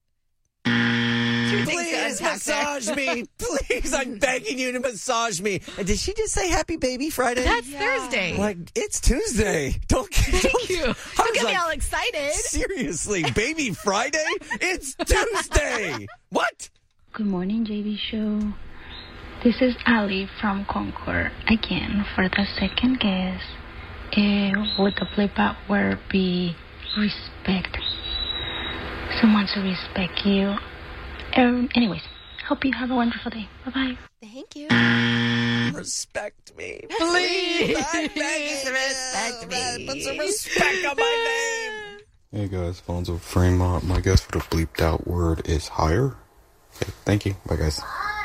S3: Please massage me. Please, I'm begging you to massage me. And did she just say Happy Baby Friday?
S2: That's Thursday.
S3: Like, it's Tuesday. Don't
S2: you. Don't get me all excited.
S3: Seriously, Baby Friday? It's Tuesday. What?
S16: Good morning, JV Show. This is Ali from Concord again for the second guess. Would the bleep out word be respect? Someone to respect you. Anyways, hope you have a wonderful day. Bye-bye.
S5: Thank you.
S3: Respect me.
S2: Please.
S3: Please respect me. Put some respect on my name.
S17: Hey guys, Fonzo Fremont. My guess for the bleeped out word is higher. Okay, thank you. Bye guys.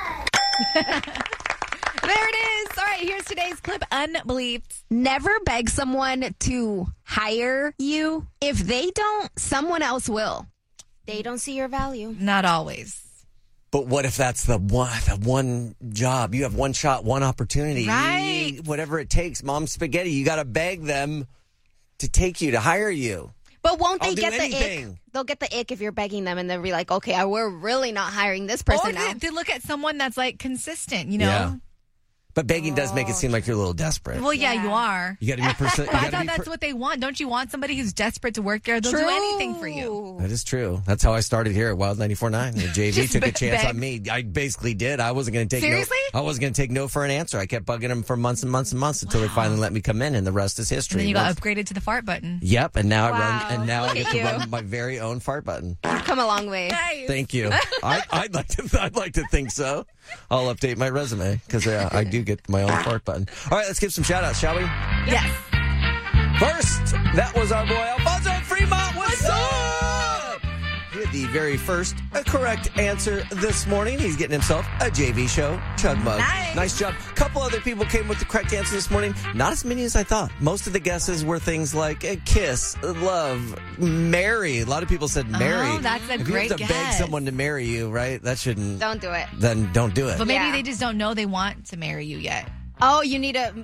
S2: There it is. All right, here's today's clip, unbleeped.
S5: Never beg someone to hire you. If they don't, someone else will. They don't see your value.
S2: Not always.
S3: But what if that's the one job? You have one shot, one opportunity.
S2: Right.
S3: Whatever it takes. Mom Spaghetti, you got to beg them to take you, to hire you.
S5: But won't they
S3: I'll do
S5: get the
S3: anything.
S5: ick? They'll get the ick if you're begging them, and they'll be like, okay, we're really not hiring this person
S2: Or
S5: now.
S2: they look at someone that's like consistent, you know?
S3: Yeah. But begging does make it seem like you're a little desperate.
S2: Well, yeah, you are.
S3: You got to be persistent.
S2: But I thought that's what they want. Don't you want somebody who's desperate to work there? They'll do anything for you.
S3: That is true. That's how I started here at Wild 94.9. The JV
S2: Just
S3: took a chance
S2: beg.
S3: on me. I basically did. I wasn't going to take
S2: Seriously?
S3: no. I wasn't going to take no for an answer. I kept bugging them for months and months and months until they finally let me come in, and the rest is history.
S2: And then you got upgraded to the fart button.
S3: Yep, and now I
S5: Wow.
S3: run, and now I
S5: Look
S3: get
S5: at
S3: to
S5: you.
S3: run my very own fart button.
S5: You've come a long way.
S3: Thank you. I'd like to think so. I'll update my resume because I do get my own fart button. All right, let's give some shout outs, shall we?
S2: Yes.
S3: First, that was our boy Alfonso Fremont. What's up? He had the very first correct answer this morning. He's getting himself a JV show chug mug. Nice job. A couple other people came with the correct answer this morning. Not as many as I thought. Most of the guesses were things like kiss, love, marry. A lot of people said marry.
S2: Oh, that's a
S3: if
S2: great
S3: you have to beg
S2: guess.
S3: someone to marry you, right? That shouldn't.
S5: Don't do it.
S3: Then don't do it.
S2: But maybe they just don't know they want to marry you yet.
S5: Oh, you need to,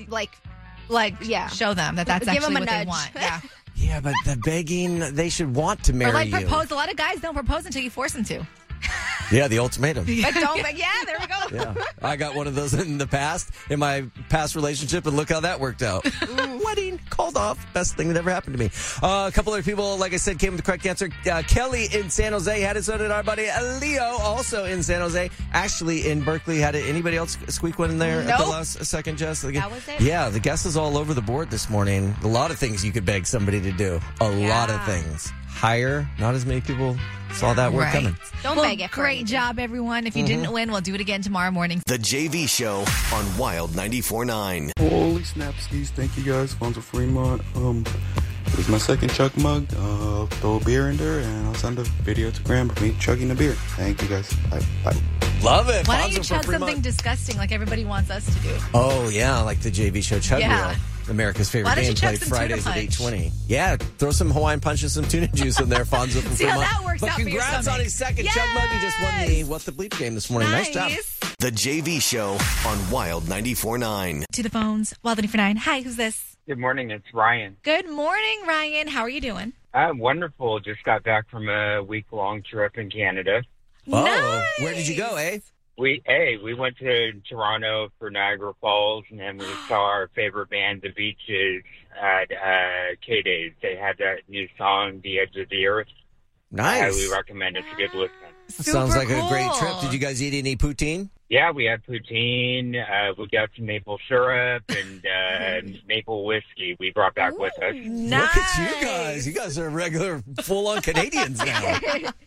S2: show them that that's
S5: Give
S2: actually
S5: them a
S2: what
S5: nudge.
S2: they want. Yeah.
S3: Yeah, but the begging, they should want to marry
S2: Or like
S3: you.
S2: propose. A lot of guys don't propose until you force them to.
S3: Yeah, the ultimatum.
S5: But don't, yeah, there we go.
S3: Yeah, I got one of those in the past, in my past relationship, and look how that worked out. Wedding called off. Best thing that ever happened to me. A couple other people, like I said, came with the correct answer. Kelly in San Jose had it, so did our buddy Leo, also in San Jose. Ashley in Berkeley had it. Anybody else squeak one in there at the
S5: Nope.
S3: last second, Jess?
S5: That was it.
S3: Yeah, the guesses all over the board this morning. A lot of things you could beg somebody to do. A lot of things. Hire, not as many people saw that word coming.
S5: Don't
S2: Well,
S5: beg it. for
S2: great
S5: anything.
S2: job, everyone. If you didn't win, we'll do it again tomorrow morning.
S1: The JV Show on Wild 94.9.
S17: Holy snapskis, thank you guys, Fonzo Fremont. It was my second chug mug. Throw a beer in there and I'll send a video to Graham of me chugging a beer. Thank you guys. Bye.
S3: Love it.
S2: Why don't you
S3: Fonzo from
S2: chug
S3: Fremont.
S2: something disgusting like everybody wants us to do?
S3: Oh, yeah, like the JV Show Chug
S2: Yeah.
S3: Wheel. America's favorite
S2: Why don't
S3: game
S2: you chug
S3: played
S2: some tuna
S3: Fridays at
S2: punch?
S3: 8:20. Yeah, throw some Hawaiian punch and some tuna juice in there, Fonzo from
S2: See how
S3: Fremont.
S2: that works
S3: but
S2: out for your
S3: congrats on
S2: stomach.
S3: his second chug mug. He just won the What the Bleep game this morning. Nice job.
S1: The JV Show on Wild 94.9.
S2: To the phones. Wild 94.9. Hi, who's this?
S18: Good morning, it's Ryan.
S2: Good morning, Ryan. How are you doing?
S18: I'm wonderful. Just got back from a week-long trip in Canada.
S3: Oh, where did you go, eh?
S18: We went to Toronto for Niagara Falls, and then we saw our favorite band, The Beaches, at K-Days. They had that new song, The Edge of the Earth.
S3: Nice.
S18: I highly recommend it to give a listen.
S3: Sounds like a great trip. Did you guys eat any poutine?
S18: Yeah, we had poutine. We got some maple syrup and maple whiskey we brought back with us.
S3: Look at you guys. You guys are regular full-on Canadians now.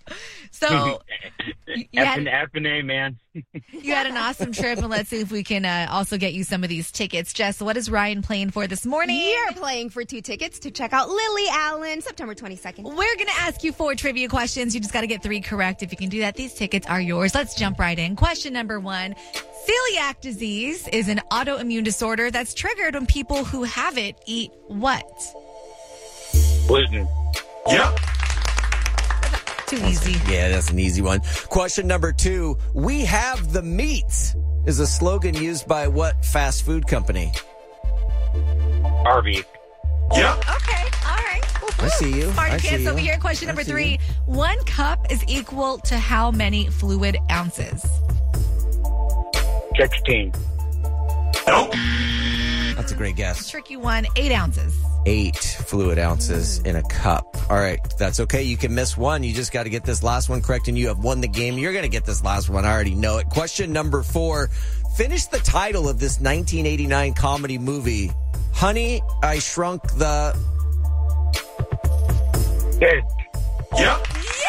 S2: So you had,
S18: F&A, man.
S2: you had an awesome trip, and let's see if we can also get you some of these tickets. Jess, what is Ryan playing for this morning?
S5: You're playing for 2 tickets to check out Lily Allen, September 22nd.
S2: We're going to ask you 4 trivia questions. You just got to get 3 correct. If you can do that, these tickets are yours. Let's jump right in. Question number 1. Celiac disease is an autoimmune disorder that's triggered when people who have it eat what?
S18: Gluten.
S1: Yep.
S2: Too easy.
S3: Yeah, that's an easy one. Question number 2. We have the meat is a slogan used by what fast food company?
S18: Arby's.
S1: Yep.
S2: Okay. All right.
S3: I see you.
S2: Smart
S3: I see
S2: kids
S3: you.
S2: over here. Question
S3: I
S2: number
S3: see
S2: 3.
S3: you.
S2: 1 cup is equal to how many fluid ounces?
S18: 16.
S1: Nope.
S3: That's a great guess.
S2: Tricky one. 8 ounces.
S3: 8 fluid ounces in a cup. All right, that's okay. You can miss one. You just got to get this last one correct, and you have won the game. You're going to get this last one. I already know it. Question number 4. Finish the title of this 1989 comedy movie. Honey, I Shrunk the...
S18: Good.
S1: Yep.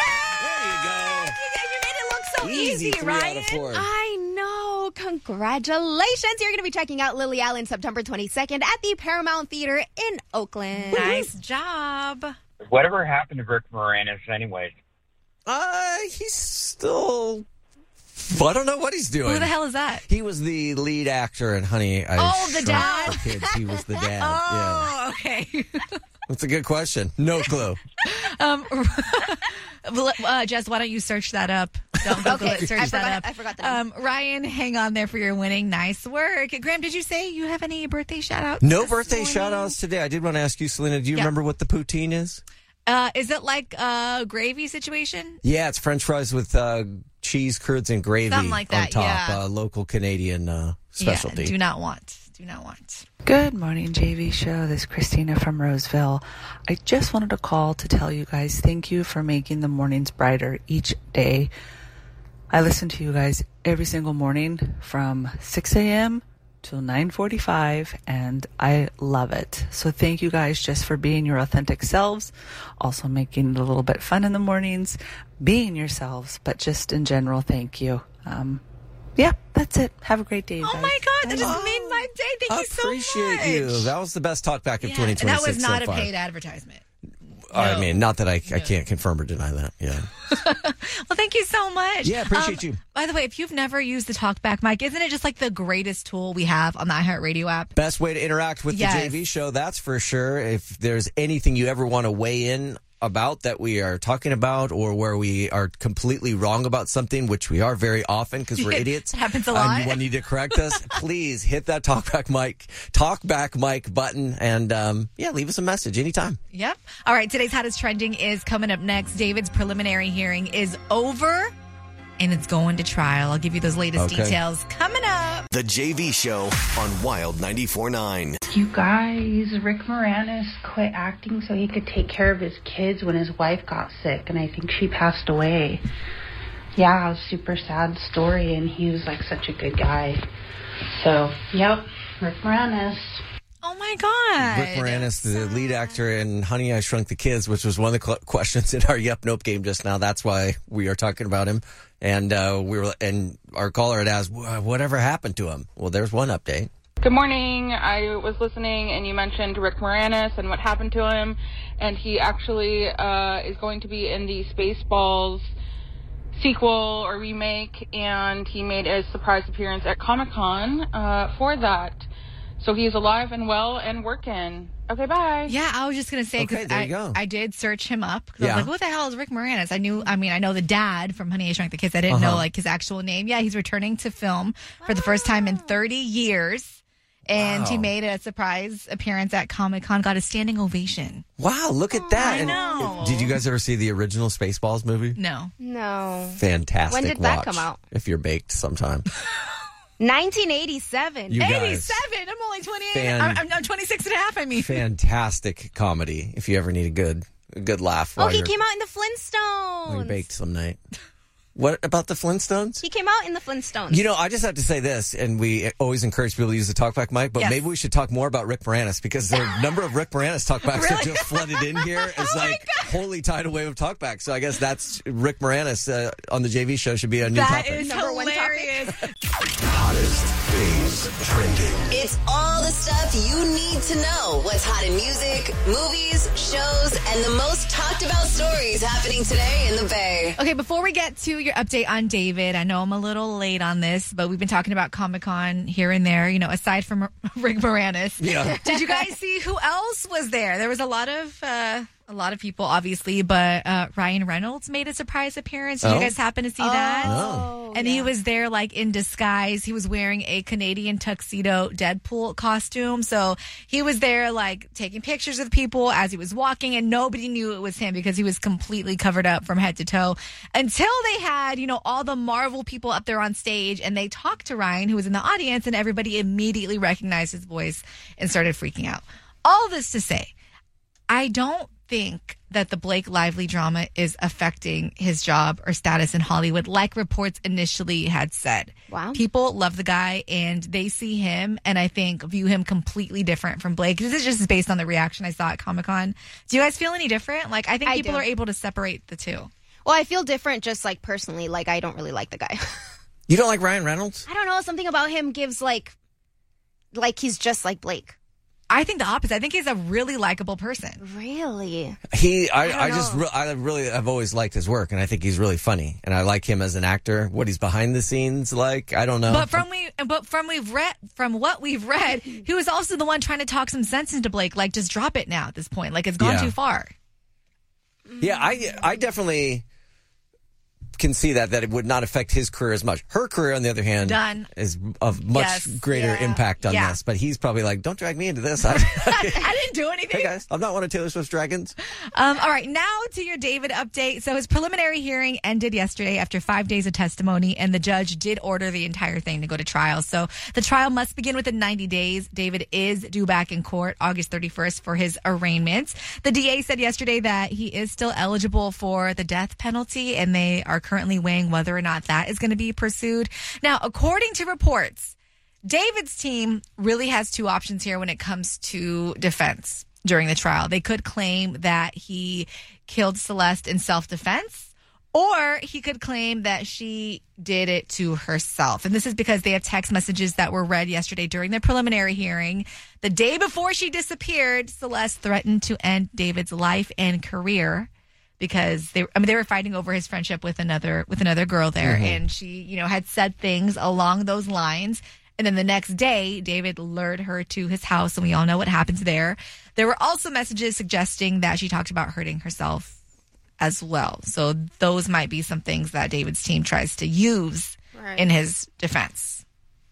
S2: You made it look so
S3: Easy,
S2: easy,
S3: 3
S2: Ryan.
S3: out of 4.
S5: I know. Congratulations. You're going to be checking out Lily Allen September 22nd at the Paramount Theater in Oakland.
S2: Nice job.
S18: Whatever happened to Rick Moranis anyways?
S3: He's still... I don't know what he's doing.
S2: Who the hell is that?
S3: He was the lead actor in Honey, I
S2: the
S3: Shrunk
S2: dad?
S3: the Kids. He was the dad.
S2: Oh, okay.
S3: Yeah. That's a good question. No clue.
S2: Jess, why don't you search that up? Don't Google it. Search that up.
S5: I forgot that.
S2: Ryan, hang on there for your winning. Nice work. Graham, did you say you have any birthday shout-outs?
S3: No birthday shout-outs today. I did want to ask you, Selena, do you remember what the poutine is?
S2: Is it like a gravy situation?
S3: Yeah, it's French fries with cheese, curds, and gravy
S2: Something like that,
S3: on top.
S2: yeah.
S3: Local Canadian specialty.
S2: Yeah, do not want.
S19: Good morning, JV Show. This is Christina from Roseville. I just wanted to call to tell you guys thank you for making the mornings brighter each day. I listen to you guys every single morning from 6 a.m. till 9:45, and I love it. So thank you guys just for being your authentic selves, also making it a little bit fun in the mornings, being yourselves, but just in general, thank you. Yeah, that's it. Have a great day, you guys.
S2: Oh my God, that just made my day. Thank you so much.
S3: Appreciate you. That was the best talk back of 2026
S2: and that was not
S3: so
S2: a
S3: far.
S2: paid advertisement.
S3: I mean, not that I can't confirm or deny that. Yeah.
S2: Well, thank you so much.
S3: Yeah, appreciate you.
S2: By the way, if you've never used the TalkBack mic, isn't it just like the greatest tool we have on the iHeartRadio app?
S3: Best way to interact with the JV Show, that's for sure. If there's anything you ever want to weigh in about that we are talking about, or where we are completely wrong about something, which we are very often because we're idiots.
S2: It happens a lot.
S3: And you need to correct us. Please hit that talkback mic button and leave us a message anytime.
S2: Yep. All right. Today's hottest trending is coming up next. David's preliminary hearing is over and it's going to trial. I'll give you those latest details coming up.
S1: The JV Show on Wild 94.9.
S16: You guys, Rick Moranis quit acting so he could take care of his kids when his wife got sick, and I think she passed away. Yeah, it was a super sad story, and he was like such a good guy. So, yep, Rick Moranis.
S2: Oh my God.
S3: Rick Moranis, the lead actor in Honey, I Shrunk the Kids, which was one of the questions in our Yep Nope game just now. That's why we are talking about him. And our caller had asked, whatever happened to him? Well, there's one update.
S20: Good morning. I was listening, and you mentioned Rick Moranis and what happened to him, and he actually is going to be in the Spaceballs sequel or remake, and he made a surprise appearance at Comic-Con for that. So he's alive and well and working. Okay, bye.
S2: Yeah, I was just going to say, because I did search him up. I was like, who the hell is Rick Moranis? I know the dad from Honey, I Shrunk the Kids. I didn't know his actual name. Yeah, he's returning to film for the first time in 30 years. And he made a surprise appearance at Comic-Con, got a standing ovation.
S3: Wow, look at that.
S2: I know.
S3: Did you guys ever see the original Spaceballs movie?
S2: No.
S3: Fantastic.
S5: When did that come out?
S3: If you're baked sometime.
S5: 1987.
S3: You guys.
S2: 87? I'm only 28. I'm 26 and a half, I mean.
S3: Fantastic comedy if you ever need a good laugh.
S5: Oh, he came out in the Flintstones.
S3: While you're baked some night. What about the Flintstones?
S5: He came out in the Flintstones.
S3: You know, I just have to say this, and we always encourage people to use the talkback mic, but maybe we should talk more about Rick Moranis, because the number of Rick Moranis talkbacks that just flooded in here is wholly tidal wave of talkback. So I guess that's Rick Moranis on the JV Show should be a new topic.
S2: That is hilarious.
S1: Hottest things trending.
S8: It's all the stuff you need to know. What's hot in music, movies, shows, and the most talked about stories happening today in the Bay.
S2: Okay, before we get to your update on David, I know I'm a little late on this, but we've been talking about Comic-Con here and there, aside from Rick Moranis.
S3: Yeah.
S2: Did you guys see who else was there? There was a lot of people, obviously, but Ryan Reynolds made a surprise appearance. Did you guys happen to see that?
S3: No.
S2: And he was there in disguise. He was wearing a Canadian tuxedo Deadpool costume. So he was there taking pictures of people as he was walking, and nobody knew it was him because he was completely covered up from head to toe until they had, all the Marvel people up there on stage, and they talked to Ryan, who was in the audience, and everybody immediately recognized his voice and started freaking out. All this to say, I don't think that the Blake Lively drama is affecting his job or status in Hollywood, like reports initially had said.
S5: Wow.
S2: People love the guy, and they see him, and I think view him completely different from Blake. This is just based on the reaction I saw at Comic-Con. Do you guys feel any different? I think people are able to separate the two.
S5: Well, I feel different just personally. I don't really like the guy.
S3: You don't like Ryan Reynolds?
S5: I don't know. Something about him gives he's just like Blake.
S2: I think the opposite. I think he's a really likable person.
S5: Really?
S3: I really have always liked his work, and I think he's really funny, and I like him as an actor. What he's behind the scenes like, I don't know.
S2: But from what we've read, he was also the one trying to talk some sense into Blake. Just drop it now at this point. It's gone too far.
S3: Yeah, I definitely can see that it would not affect his career as much. Her career, on the other hand, is of much greater impact on this. But he's probably like, don't drag me into this.
S2: I didn't do anything.
S3: Hey, guys, I'm not one of Taylor Swift's dragons.
S2: All right, now to your David update. So his preliminary hearing ended yesterday after 5 days of testimony, and the judge did order the entire thing to go to trial. So the trial must begin within 90 days. David is due back in court August 31st for his arraignment. The DA said yesterday that he is still eligible for the death penalty, and they are currently weighing whether or not that is going to be pursued. Now, according to reports, David's team really has two options here when it comes to defense during the trial. They could claim that he killed Celeste in self-defense, or he could claim that she did it to herself. And this is because they have text messages that were read yesterday during the preliminary hearing. The day before she disappeared, Celeste threatened to end David's life and career because they were fighting over his friendship with another girl there. Mm-hmm. And she, had said things along those lines. And then the next day, David lured her to his house, and we all know what happens there. There were also messages suggesting that she talked about hurting herself as well. So those might be some things that David's team tries to use in his defense.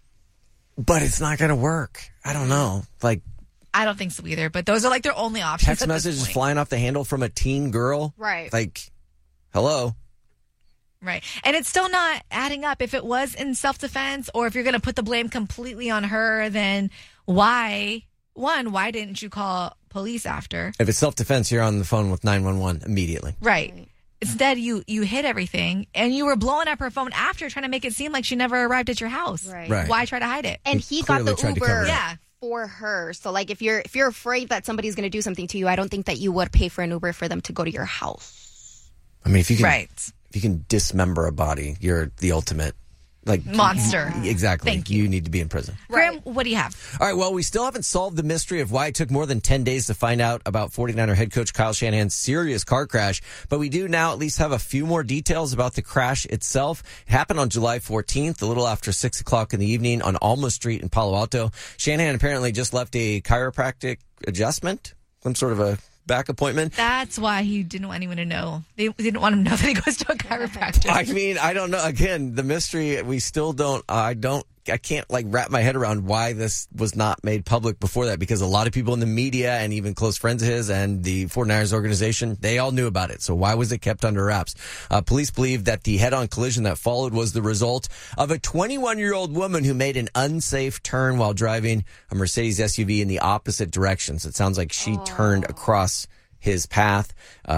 S3: But it's not going to work. I don't know.
S2: I don't think so either, but those are their only options.
S3: Text messages flying off the handle from a teen girl.
S2: Right.
S3: Hello.
S2: Right. And it's still not adding up. If it was in self-defense, or if you're going to put the blame completely on her, then why didn't you call police after?
S3: If it's self-defense, you're on the phone with 911 immediately.
S2: Right. Instead, you hid everything, and you were blowing up her phone after, trying to make it seem like she never arrived at your house.
S5: Right.
S2: Why try to hide it?
S5: And he got the Uber for her. So, if you're afraid that somebody's going to do something to you, I don't think that you would pay for an Uber for them to go to your house.
S3: I mean, if you can dismember a body, you're the ultimate
S2: monster.
S3: Exactly.
S2: Thank
S3: you need to be in prison.
S2: Graham, what do you have?
S3: All right, well, we still haven't solved the mystery of why it took more than 10 days to find out about 49er head coach Kyle Shanahan's serious car crash, but we do now at least have a few more details about the crash itself. It happened on July 14th, a little after 6 o'clock in the evening on Alma Street in Palo Alto. Shanahan apparently just left a chiropractic adjustment, some sort of a back appointment.
S2: That's why he didn't want anyone to know. They didn't want him to know that he goes to a chiropractor.
S3: I mean, I don't know. Again, the mystery, we still don't, I can't wrap my head around why this was not made public before that, because a lot of people in the media and even close friends of his and the 49ers organization, they all knew about it. So why was it kept under wraps? Police believe that the head-on collision that followed was the result of a 21-year-old woman who made an unsafe turn while driving a Mercedes SUV in the opposite direction. So it sounds like she turned across his path.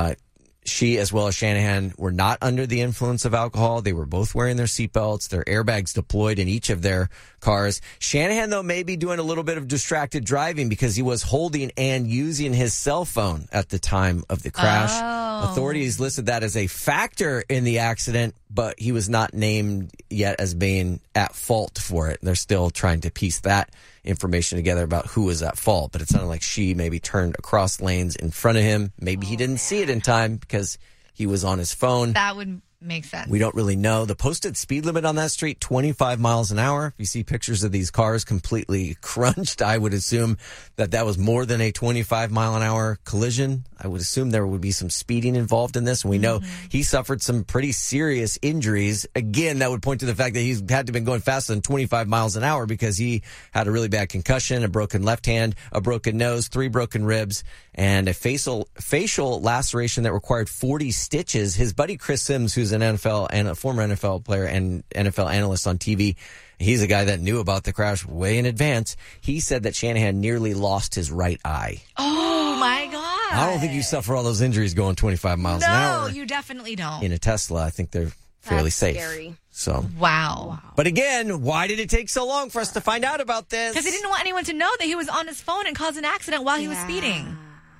S3: She, as well as Shanahan, were not under the influence of alcohol. They were both wearing their seatbelts, their airbags deployed in each of their cars. Shanahan, though, may be doing a little bit of distracted driving because he was holding and using his cell phone at the time of the crash. Authorities listed that as a factor in the accident, but he was not named yet as being at fault for it. They're still trying to piece that information together about who was at fault, but it sounded like she maybe turned across lanes in front of him. Maybe he didn't see it in time because he was on his phone.
S2: That would make sense.
S3: We don't really know. The posted speed limit on that street, 25 miles an hour. If you see pictures of these cars completely crunched, I would assume that was more than a 25 mile an hour collision. I would assume there would be some speeding involved in this. And we know he suffered some pretty serious injuries. Again, that would point to the fact that he's had to have been going faster than 25 miles an hour because he had a really bad concussion, a broken left hand, a broken nose, 3 broken ribs, and a facial laceration that required 40 stitches. His buddy Chris Sims, who's an NFL and a former NFL player and NFL analyst on TV, he's a guy that knew about the crash way in advance. He said that Shanahan nearly lost his right eye.
S2: Oh, my God.
S3: I don't think you suffer all those injuries going 25 miles an hour.
S2: No, you definitely don't.
S3: In a Tesla, I think they're fairly safe.
S5: Scary.
S3: So
S2: wow.
S3: But again, why did it take so long for us to find out about this?
S2: Because he didn't want anyone to know that he was on his phone and caused an accident while he was speeding.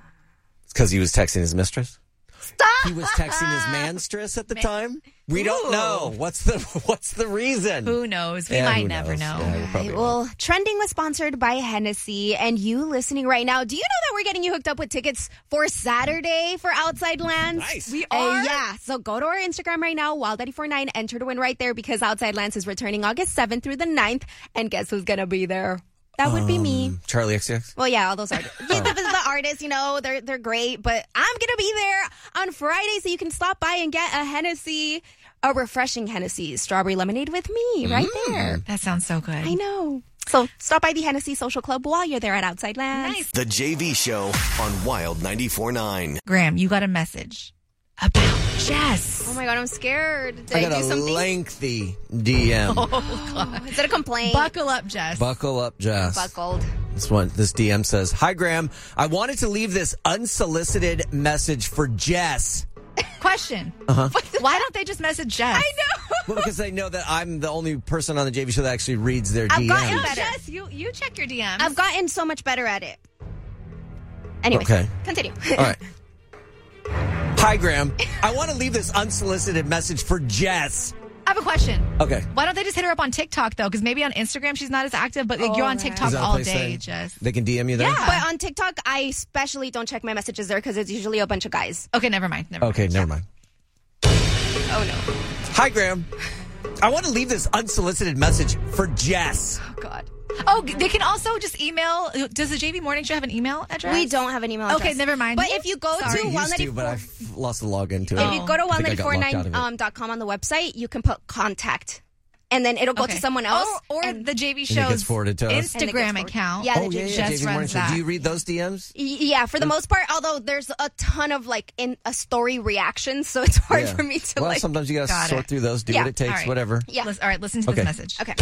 S3: It's because he was texting his mistress?
S5: Stop!
S3: He was texting his manstress at the time? We don't know. What's the reason?
S2: Who knows? We might never know.
S3: Yeah,
S5: well, Trending was sponsored by Hennessy, and you listening right now, do you know that we're getting you hooked up with tickets for Saturday for Outside Lands?
S3: Nice.
S2: We are?
S5: Yeah. So go to our Instagram right now, Wild849, enter to win right there because Outside Lands is returning August 7th through the 9th, and guess who's going to be there? That would be me.
S3: Charlie XCX?
S5: Well, yeah, all those artists. The artists, they're great, but I'm going to be there on Friday, so you can stop by and get a Hennessy a refreshing Hennessy strawberry lemonade with me right there.
S2: That sounds so good.
S5: I know. So stop by the Hennessy Social Club while you're there at Outside Lands.
S2: Nice.
S1: The JV Show on Wild 94.9.
S2: Graham, you got a message about Jess.
S5: Oh my God, I'm scared. Did
S3: I
S5: I
S3: got
S5: do
S3: a
S5: something?
S3: lengthy DM.
S2: Oh, God.
S5: Is it a complaint?
S2: Buckle up, Jess.
S3: Buckle up, Jess.
S5: Buckled.
S3: This DM says, "Hi, Graham. I wanted to leave this unsolicited message for Jess."
S2: Question.
S3: Uh-huh.
S2: Why don't they just message Jess?
S5: I know.
S3: Well, because they know that I'm the only person on the JV Show that actually reads their
S5: I've
S3: DMs.
S5: gotten
S2: No,
S5: better.
S2: Jess, you check your DMs.
S5: I've gotten so much better at it. Anyway,
S3: Okay.
S5: continue.
S3: All right. Hi, Graham. I want to leave this unsolicited message for Jess.
S2: I have a question.
S3: Okay.
S2: Why don't they just hit her up on TikTok, though? Because maybe on Instagram she's not as active, but you're on
S3: Is
S2: TikTok
S3: that a
S2: all
S3: place
S2: day,
S3: that
S2: Jess.
S3: They can DM you there?
S2: Yeah.
S5: But on TikTok, I especially don't check my messages there because it's usually a bunch of guys.
S2: Okay, never mind.
S3: Okay, never mind.
S5: Oh, no.
S3: Hi, Graham. I want to leave this unsolicited message for Jess.
S5: Oh, God.
S2: Oh, they can also just email. Does the JV Morning Show have an email address?
S5: We don't have an email address.
S2: Okay, never mind.
S5: But if you go
S3: I
S5: to
S3: used to, but
S5: 194...
S3: I've lost the login to it.
S5: If you go to
S3: I think I got locked out of it.
S5: 194.9.com on the website, you can put contact. And then it'll go to someone else.
S2: Or
S5: and
S2: the JV
S3: And it
S2: Show's
S3: gets forwarded to us.
S2: Instagram account.
S5: Yeah,
S3: Oh,
S5: the
S3: yeah,
S5: JV
S3: yeah.
S2: Jess
S3: JV Morning
S2: runs
S3: Show.
S2: that.
S3: Do you read those DMs?
S5: Yeah, for the most part, although there's a ton of in a story reactions, so it's hard
S3: Yeah.
S5: for me to
S3: Well, sometimes you got to sort through those, do
S5: Yeah.
S3: what it takes,
S2: All right.
S3: whatever.
S5: Yeah.
S2: All right, listen to
S3: Okay.
S2: this message.
S5: Okay.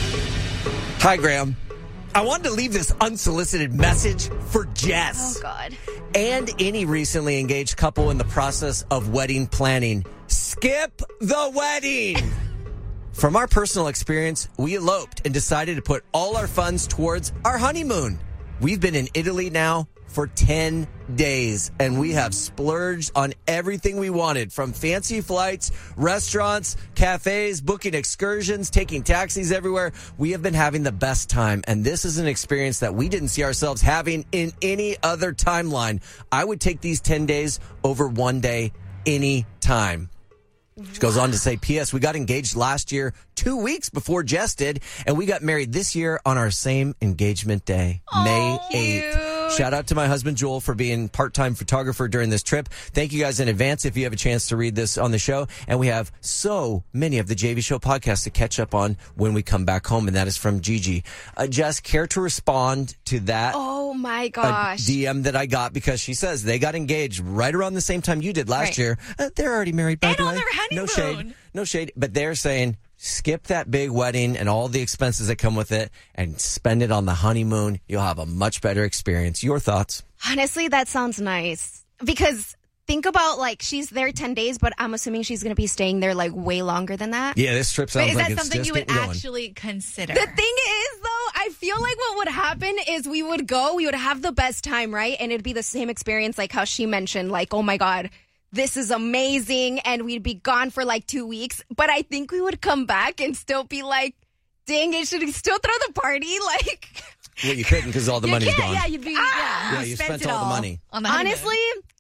S3: Hi, Graham. I wanted to leave this unsolicited message for Jess
S5: Oh, God.
S3: and any recently engaged couple in the process of wedding planning. Skip the wedding. From our personal experience, we eloped and decided to put all our funds towards our honeymoon. We've been in Italy now for 10 days, and we have splurged on everything we wanted, from fancy flights, restaurants, cafes, booking excursions, taking taxis everywhere. We have been having the best time, and this is an experience that we didn't see ourselves having in any other timeline. I would take these 10 days over 1 day any time. She goes on to say, P.S. We got engaged last year, 2 weeks before Jess did, and we got married this year on our same engagement day, May 8th. Shout out to my husband, Joel, for being part-time photographer during this trip. Thank you guys in advance if you have a chance to read this on the show. And we have so many of the JV Show podcasts to catch up on when we come back home, and that is from Gigi. Jess, care to respond to that?
S5: Oh, my gosh.
S3: DM that I got, because she says they got engaged right around the same time you did last
S5: Right.
S3: year. They're already married, by
S2: And
S3: the
S2: on
S3: way.
S2: their honeymoon.
S3: No shade. But they're saying skip that big wedding and all the expenses that come with it and spend it on the honeymoon. You'll have a much better experience. Your thoughts?
S5: Honestly, that sounds nice. Because think about, she's there 10 days, but I'm assuming she's going to be staying there, way longer than that.
S3: Yeah, this trip
S2: But
S3: sounds
S2: is
S3: like
S2: that
S3: it's
S2: something
S3: just
S2: you would
S3: getting going.
S2: actually consider?
S5: The thing is, though, I feel like what would happen is we would have the best time, right? And it'd be the same experience like how she mentioned, oh my God, this is amazing. And we'd be gone for 2 weeks. But I think we would come back and still be like, dang it, should we still throw the party?
S3: Well, you couldn't because all the money's gone.
S2: Yeah, you'd be.
S3: Yeah, you spent
S2: it
S3: all the money.
S2: on the honeymoon.
S5: Honestly,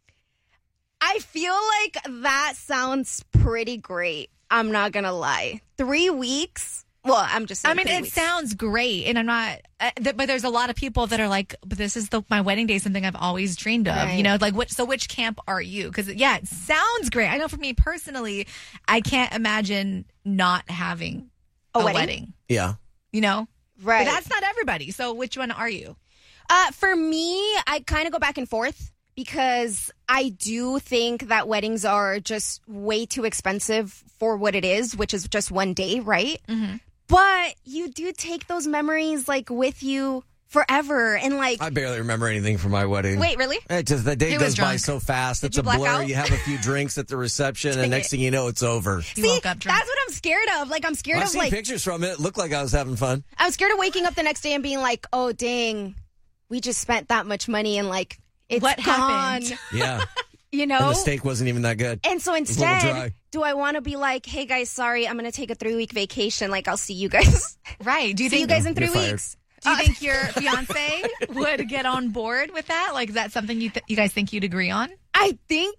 S5: I feel like that sounds pretty great. I'm not going to lie. 3 weeks? Well, I'm just saying.
S2: I mean,
S5: 3
S2: it
S5: weeks.
S2: sounds great, and I'm not. But there's a lot of people that are like, "But this is my wedding day, something I've always dreamed of."
S5: Right.
S2: You know, which camp are you? Because it sounds great. I know for me personally, I can't imagine not having a wedding.
S3: Yeah.
S2: You know,
S5: Right.
S2: But that's not everybody. So, which one are you?
S5: For me, I kind of go back and forth because I do think that weddings are just way too expensive for what it is, which is just 1 day, right?
S2: Mm-hmm.
S5: But you do take those memories with you forever, and
S3: I barely remember anything from my wedding.
S5: Wait, really?
S3: The day
S2: He
S3: goes
S2: was
S3: by
S2: drunk.
S3: so fast.
S5: Did
S3: It's
S5: you
S3: a
S5: black
S3: blur.
S5: out?
S3: You have a few drinks at the reception, and next thing you know, it's over.
S2: You
S5: See,
S2: woke up drunk.
S5: that's what I'm scared of. I'm scared
S3: I've
S5: of
S3: seen pictures from it. It looked like I was having fun.
S5: I'm scared of waking up the next day and being like, oh dang, we just spent that much money and it's
S2: What
S5: gone.
S2: happened?
S3: Yeah.
S5: You know?
S3: And the steak wasn't even that good.
S5: And so
S3: It was a little
S5: instead,
S3: dry.
S5: do I want to be like, hey guys, sorry, I'm going to take a 3-week vacation. I'll see you guys.
S2: Right? Do you
S5: See you
S2: think
S5: guys in 3
S3: You're fired.
S5: weeks.
S2: Do you think your fiance would get on board with that? Is that something you guys think you'd agree on?
S5: I think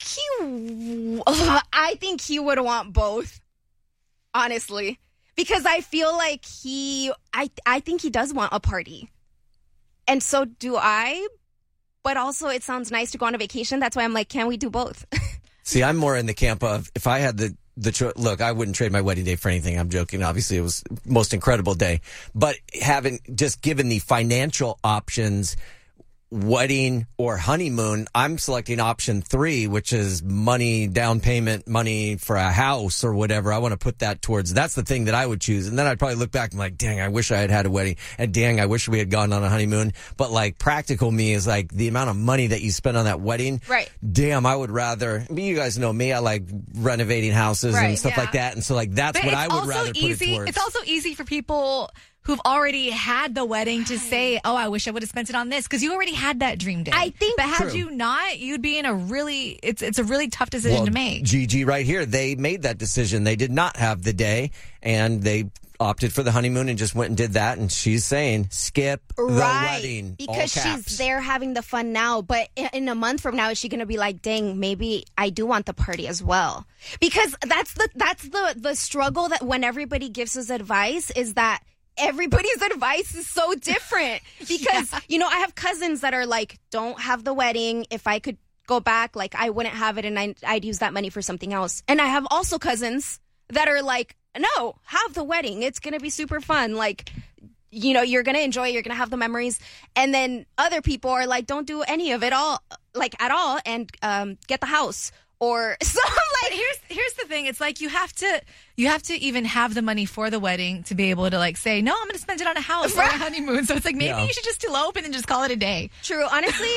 S5: he would want both, honestly, because I feel like I think he does want a party, and so do I. But also, it sounds nice to go on a vacation. That's why I'm like, can we do both?
S3: See, I'm more in the camp of if I had the look, I wouldn't trade my wedding day for anything. I'm joking. Obviously, it was the most incredible day. But just given the financial options, wedding or honeymoon, I'm selecting option 3, which is money, down payment, money for a house or whatever. I want to put that towards, that's the thing that I would choose. And then I'd probably look back and like, dang, I wish I had a wedding, and dang, I wish we had gone on a honeymoon. But like practical me is like the amount of money that you spend on that wedding.
S5: Right.
S3: Damn, I would rather, you guys know me, I like renovating houses and stuff like that. And so like, that's what I would rather put it towards.
S2: It's also easy for people who've already had the wedding to say, oh, I wish I would have spent it on this, because you already had that dream day.
S5: I think,
S2: but had you not, you'd be in a really, it's a really tough decision to make.
S3: Gigi right here, they made that decision. They did not have the day, and they opted for the honeymoon and just went and did that. And she's saying, skip the wedding.
S5: Because she's there having the fun now. But in a month from now, is she going to be like, dang, maybe I do want the party as well? Because that's the struggle that when everybody gives us advice is that everybody's advice is so different. Because, you know, I have cousins that are like, don't have the wedding. If I could go back, like, I wouldn't have it, and I'd use that money for something else. And I have also cousins that are like, no, have the wedding. It's going to be super fun. Like, you know, you're going to enjoy it. You're going to have the memories. And then other people are like, don't do any of it all, like, at all, and get the house. Or so I'm like,
S2: here's the thing. It's like you have to even have the money for the wedding to be able to like say, no, I'm going to spend it on a house or a honeymoon. So it's like maybe you should just elope and then just call it a day.
S5: True. Honestly,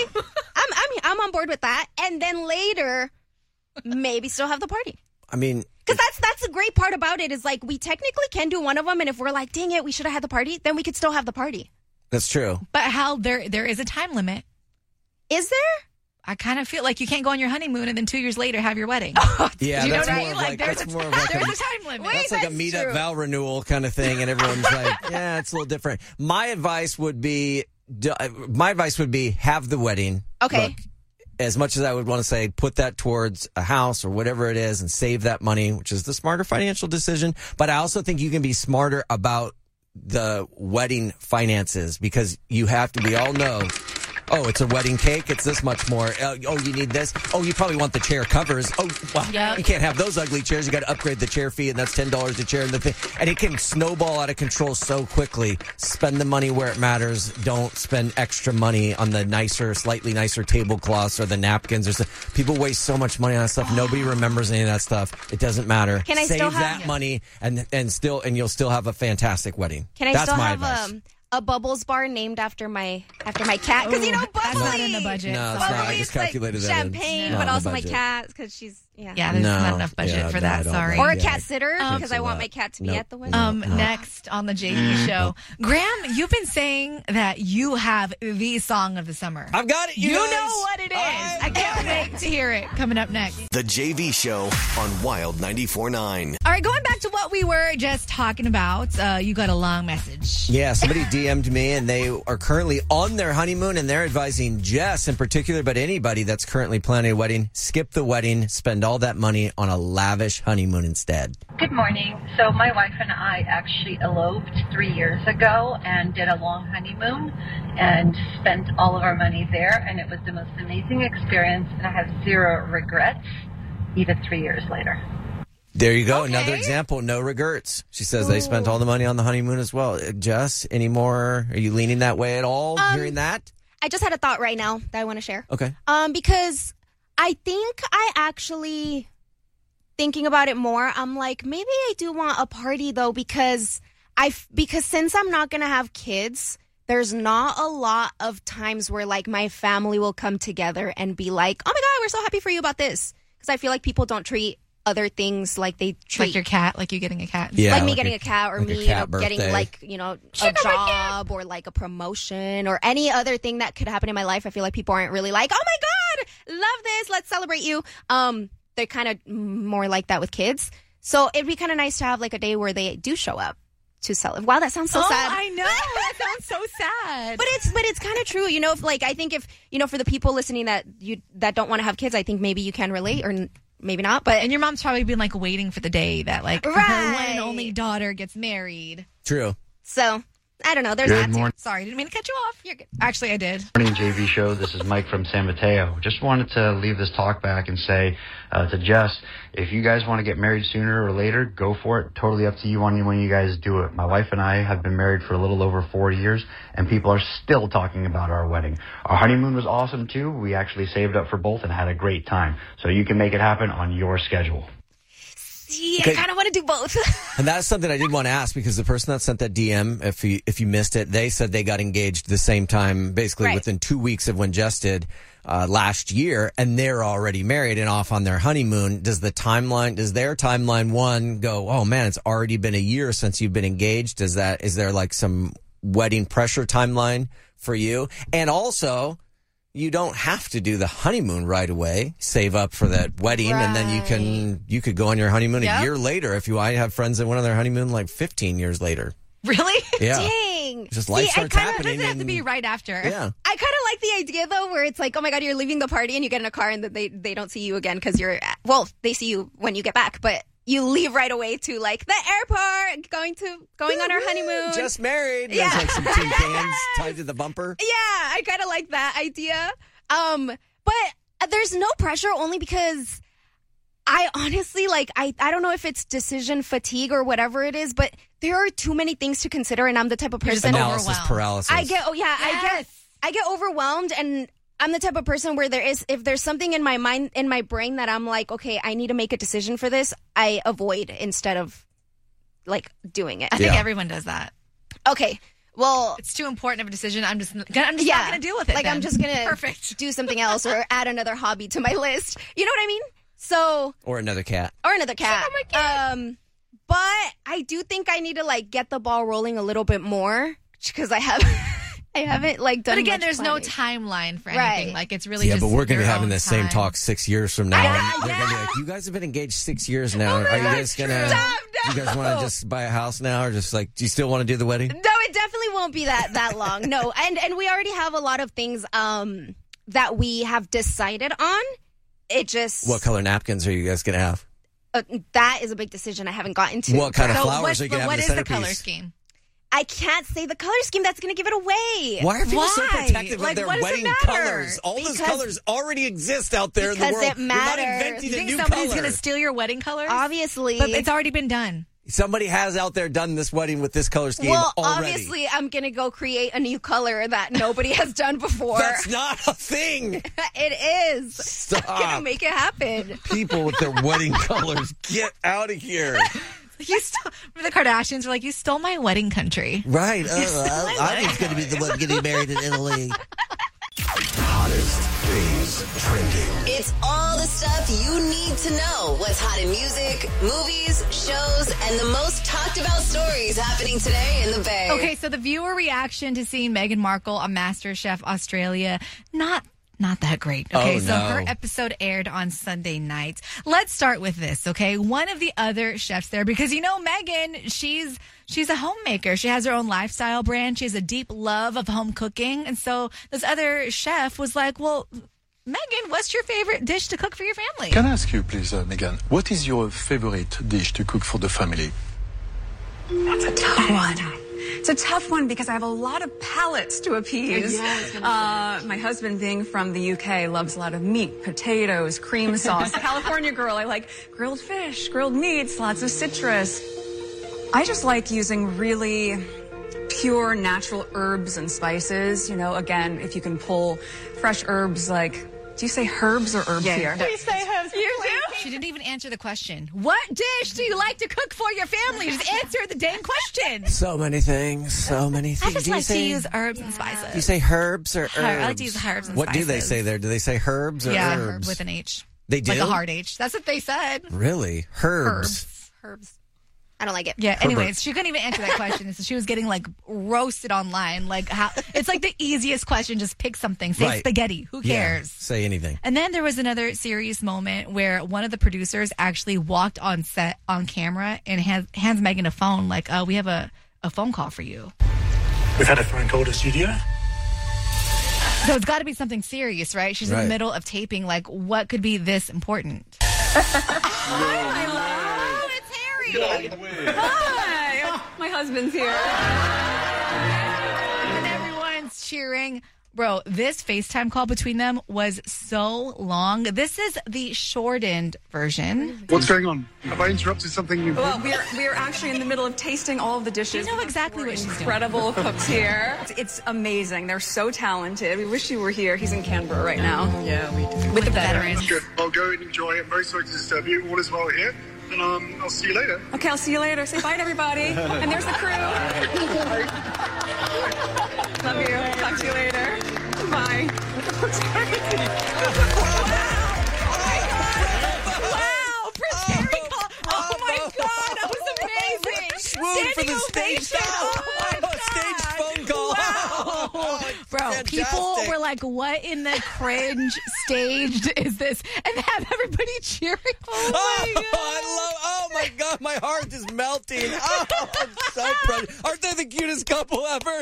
S5: I'm on board with that. And then later, maybe still have the party.
S3: I mean,
S5: because that's the great part about it is like we technically can do one of them, and if we're like, dang it, we should have had the party, then we could still have the party.
S3: That's true.
S2: But Hal, there is a time limit.
S5: Is there?
S2: I kind of feel like you can't go on your honeymoon and then 2 years later have your wedding.
S3: Yeah,
S2: you know
S3: that's
S2: what I
S3: more
S2: mean?
S3: of
S2: Like,
S3: that's more of like
S2: there's a time limit.
S3: That's like a meet-up vow renewal kind of thing, and everyone's like, yeah, it's a little different. My advice would be have the wedding.
S5: Okay.
S3: Look, as much as I would want to say, put that towards a house or whatever it is and save that money, which is the smarter financial decision. But I also think you can be smarter about the wedding finances, because you have to, we all know, oh, it's a wedding cake. It's this much more. Oh, you need this. Oh, you probably want the chair covers. Oh, well, you can't have those ugly chairs. You got to upgrade the chair fee, and that's $10 a chair. And the thing, and it can snowball out of control so quickly. Spend the money where it matters. Don't spend extra money on the nicer, slightly nicer tablecloths or the napkins or stuff. People waste so much money on that stuff. Nobody remembers any of that stuff. It doesn't matter.
S5: Can I
S3: Save
S5: still
S3: that
S5: have
S3: money, and you'll still have a fantastic wedding.
S5: Can I
S3: That's
S5: still
S3: my
S5: have
S3: advice.
S5: A Bubbles bar named after my cat? Because you know, Bubbly.
S2: That's not in the budget.
S3: No, it's not. I just calculated that.
S5: Champagne, but also my cat, because she's
S2: there's not enough budget for that. Sorry.
S5: Or a cat sitter, because I want my cat to be at the wedding.
S2: Next on the JV show, Graham, you've been saying that you have the song of the summer.
S3: I've got it. You
S2: know
S3: guys.
S2: what it is. I can't wait to hear it. Coming up next,
S1: The JV Show on Wild 94.9.
S2: All right, going back to what we were just talking about, you got a long message.
S3: Yeah, somebody DM'd me, and they are currently on their honeymoon, and they're advising Jess in particular, but anybody that's currently planning a wedding, skip the wedding, spend all that money on a lavish honeymoon instead.
S21: Good morning. So my wife and I actually eloped 3 years ago and did a long honeymoon and spent all of our money there, and it was the most amazing experience, and I have zero regrets, even 3 years later.
S3: There you go. Okay. Another example. No regrets. She says they spent all the money on the honeymoon as well. Jess, any more? Are you leaning that way at all, hearing that?
S5: I just had a thought right now that I want to share.
S3: Okay.
S5: Because I think I actually, thinking about it more, I'm like, maybe I do want a party though, because since I'm not going to have kids, there's not a lot of times where like my family will come together and be like, oh my God, we're so happy for you about this. Because I feel like people don't treat other things like they treat.
S2: Like your cat, like you getting a cat.
S5: Yeah, like me getting a cat, or like me getting like, a job or like a promotion or any other thing that could happen in my life. I feel like people aren't really like, oh my God, love this, let's celebrate you. They're kind of more like that with kids. So it'd be kind of nice to have like a day where they do show up to celebrate. Wow, that sounds so sad.
S2: I know. That sounds so sad.
S5: But it's kind of true. I think if, for the people listening that don't want to have kids, I think maybe you can relate, or maybe not. And
S2: your mom's probably been like waiting for the day that like her one and only daughter gets married.
S3: True.
S5: So I don't know. There's
S4: Good
S5: that too.
S4: morning.
S2: Sorry, didn't mean to cut you off. You're good. Actually, I did.
S4: Morning, JV Show. This is Mike from San Mateo. Just wanted to leave this talk back and say to Jess, if you guys want to get married sooner or later, go for it. Totally up to you on when you guys do it. My wife and I have been married for a little over 4 years, and people are still talking about our wedding. Our honeymoon was awesome, too. We actually saved up for both and had a great time. So you can make it happen on your schedule.
S5: See,
S3: Okay.
S5: I kind of want to do both.
S3: And that's something I did want to ask, because the person that sent that DM, if you missed it, they said they got engaged the same time, basically
S5: Right.
S3: within 2 weeks of when Jess did last year, and they're already married and off on their honeymoon. Does their timeline one go, oh man, it's already been a year since you've been engaged? Is there like some wedding pressure timeline for you? And also, you don't have to do the honeymoon right away. Save up for that wedding, and then you could go on your honeymoon a year later. I have friends that went on their honeymoon like 15 years later.
S2: Really?
S3: Yeah.
S5: Dang.
S3: Just life starts happening.
S2: It doesn't have to be right after.
S3: Yeah.
S5: I kind of like the idea, though, where it's like, oh my God, you're leaving the party and you get in a car and they don't see you again because they see you when you get back, but you leave right away to like the airport, going on our honeymoon.
S3: Just married.
S5: Yeah.
S3: There's like some tin cans tied to the bumper.
S5: Yeah, I kind of like that idea. But there's no pressure, only because I honestly, like, I don't know if it's decision fatigue or whatever it is, but there are too many things to consider, and I'm the type of person.
S3: Analysis paralysis.
S5: I get overwhelmed, and I'm the type of person where if there's something in my mind, in my brain that I'm like, okay, I need to make a decision for this, I avoid instead of like doing it.
S2: I think everyone does that.
S5: Okay. Well,
S2: it's too important of a decision. I'm just not going to deal with it.
S5: Like,
S2: then.
S5: I'm just going to do something else or add another hobby to my list. You know what I mean? So,
S3: Or another cat.
S5: But I do think I need to like get the ball rolling a little bit more, because I haven't like done.
S2: But again,
S5: much
S2: there's
S5: planning.
S2: no timeline for anything.
S5: Right.
S2: Like, it's really
S3: Yeah,
S2: just
S3: but we're going to be
S2: your
S3: having
S2: own
S3: the same
S2: time.
S3: talk 6 years from now. And they're going to be like, you guys have been engaged 6 years now. Are you guys going to? You guys want to just buy a house now, or just like, do you still want to do the wedding?
S5: No, it definitely won't be that long. No, and we already have a lot of things that we have decided on. It just
S3: What color napkins are you guys going to have?
S5: That is a big decision I haven't gotten to.
S3: What kind of flowers are you going to have
S2: What
S3: in the
S2: is the
S3: centerpiece?
S2: color scheme?
S5: I can't say the color scheme. That's going to give it away.
S3: Why are people so protective
S2: Like,
S3: of their
S2: what does it
S3: wedding
S2: matter?
S3: colors? All those
S5: Because-
S3: colors already exist out there in the
S5: because
S3: world.
S5: it
S3: You're not
S5: matters.
S3: inventing
S2: You
S3: a
S2: think
S3: new
S2: somebody's
S3: color.
S2: going to steal your wedding colors?
S5: Obviously.
S2: But it's already been done.
S3: Somebody has out there done this wedding with this color scheme
S5: Well,
S3: already.
S5: obviously, I'm going to go create a new color that nobody has done before.
S3: That's not a thing.
S5: It is.
S3: Stop.
S5: I'm going to make it happen.
S3: People with their wedding colors, get out of here.
S2: The Kardashians were like, you stole my wedding country.
S3: Right.
S2: I
S3: was going to be the one getting married in Italy.
S1: Hottest things trending.
S8: It's all the stuff you need to know. What's hot in music, movies, shows, and the most talked about stories happening today in the Bay.
S2: Okay, so the viewer reaction to seeing Meghan Markle on MasterChef Australia, not that great. Okay,
S3: Oh,
S2: so
S3: no.
S2: her episode aired on Sunday night. Let's start with this, okay? One of the other chefs there, because you know Meghan, she's a homemaker. She has her own lifestyle brand. She has a deep love of home cooking. And so this other chef was like, well, Meghan, what's your favorite dish to cook for your family?
S22: Can I ask you, please, Megan, what is your favorite dish to cook for the family?
S23: That's a tough one. It's a tough one because I have a lot of palates to appease. My husband, being from the UK, loves a lot of meat, potatoes, cream sauce. California girl, I like grilled fish, grilled meats, lots of citrus. I just like using really pure natural herbs and spices. You know, again, if you can pull fresh herbs like, do you say herbs or herbs here?
S2: We say herbs. You do? She didn't even answer the question. What dish do you like to cook for your family? Just answer the dang question.
S3: So many things.
S2: I just like to use herbs and spices.
S3: Do you say herbs or herbs?
S2: I like to use herbs and
S3: What do they
S2: spices.
S3: say there? Do they say herbs or
S2: Yeah,
S3: herbs?
S2: with an H.
S3: They do?
S2: Like a hard H. That's what they said.
S3: Really? Herbs.
S5: Herbs. I don't like it.
S2: Yeah,
S3: Herbert.
S2: anyways, she couldn't even answer that question. So she was getting like roasted online. Like, how it's like the easiest question. Just pick something. Say
S3: Right.
S2: spaghetti. Who cares?
S3: Yeah, say anything.
S2: And then there was another serious moment where one of the producers actually walked on set on camera and hands Megan a phone. Like, we have a phone call for you.
S24: We've had a phone call to studio.
S2: So it's got to be something serious, right? She's in
S24: Right.
S2: the middle of taping. Like, what could be this important?
S23: Hi, my love.
S2: It's Harry.
S23: Hi. My husband's here.
S2: cheering. Bro, this FaceTime call between them was so long. This is the shortened version.
S24: What's going on? Have I interrupted something important?
S23: Well, we're actually in the middle of tasting all of the dishes.
S2: You know exactly what she's doing.
S23: Incredible cooks here. It's amazing. They're so talented. We wish you were here. He's in Canberra right now. Yeah, we do. With the veterans.
S24: Good. I'll go and enjoy. I'm very sorry to disturb you. All is well here. And I'll see you later.
S23: Okay, I'll see you later. Say bye to everybody. And there's the crew. Love you. Talk to you later. Bye.
S2: Wow, Prince Harry called. Oh my God, that was amazing.
S3: Swoon for the stage.
S2: Oh my God.
S3: Stage phone call.
S2: Wow. Bro,
S3: fantastic.
S2: People were like, what in the cringe staged is this? And they have everybody cheering. Oh my God.
S3: Oh my God, my heart is melting. Oh, I'm so proud. Aren't they the cutest couple ever?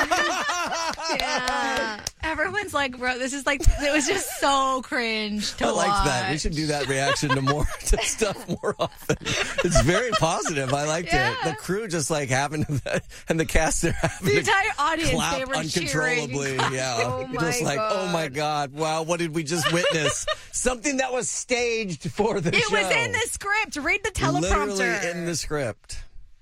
S2: Yeah. Everyone's like, bro, this is like, it was just so cringe to
S3: I like
S2: watch.
S3: that. We should do that reaction to stuff more often. It's very positive. I liked it. The crew just like having, and the cast there having
S2: the entire audience,
S3: clap
S2: they were
S3: uncontrollably.
S2: cheering.
S3: Yeah.
S2: Oh my
S3: just like,
S2: God.
S3: oh my God. Wow, what did we just witness? Something that was staged for the show.
S2: It was in the script. Read the teleprompter.
S3: Literally in the script.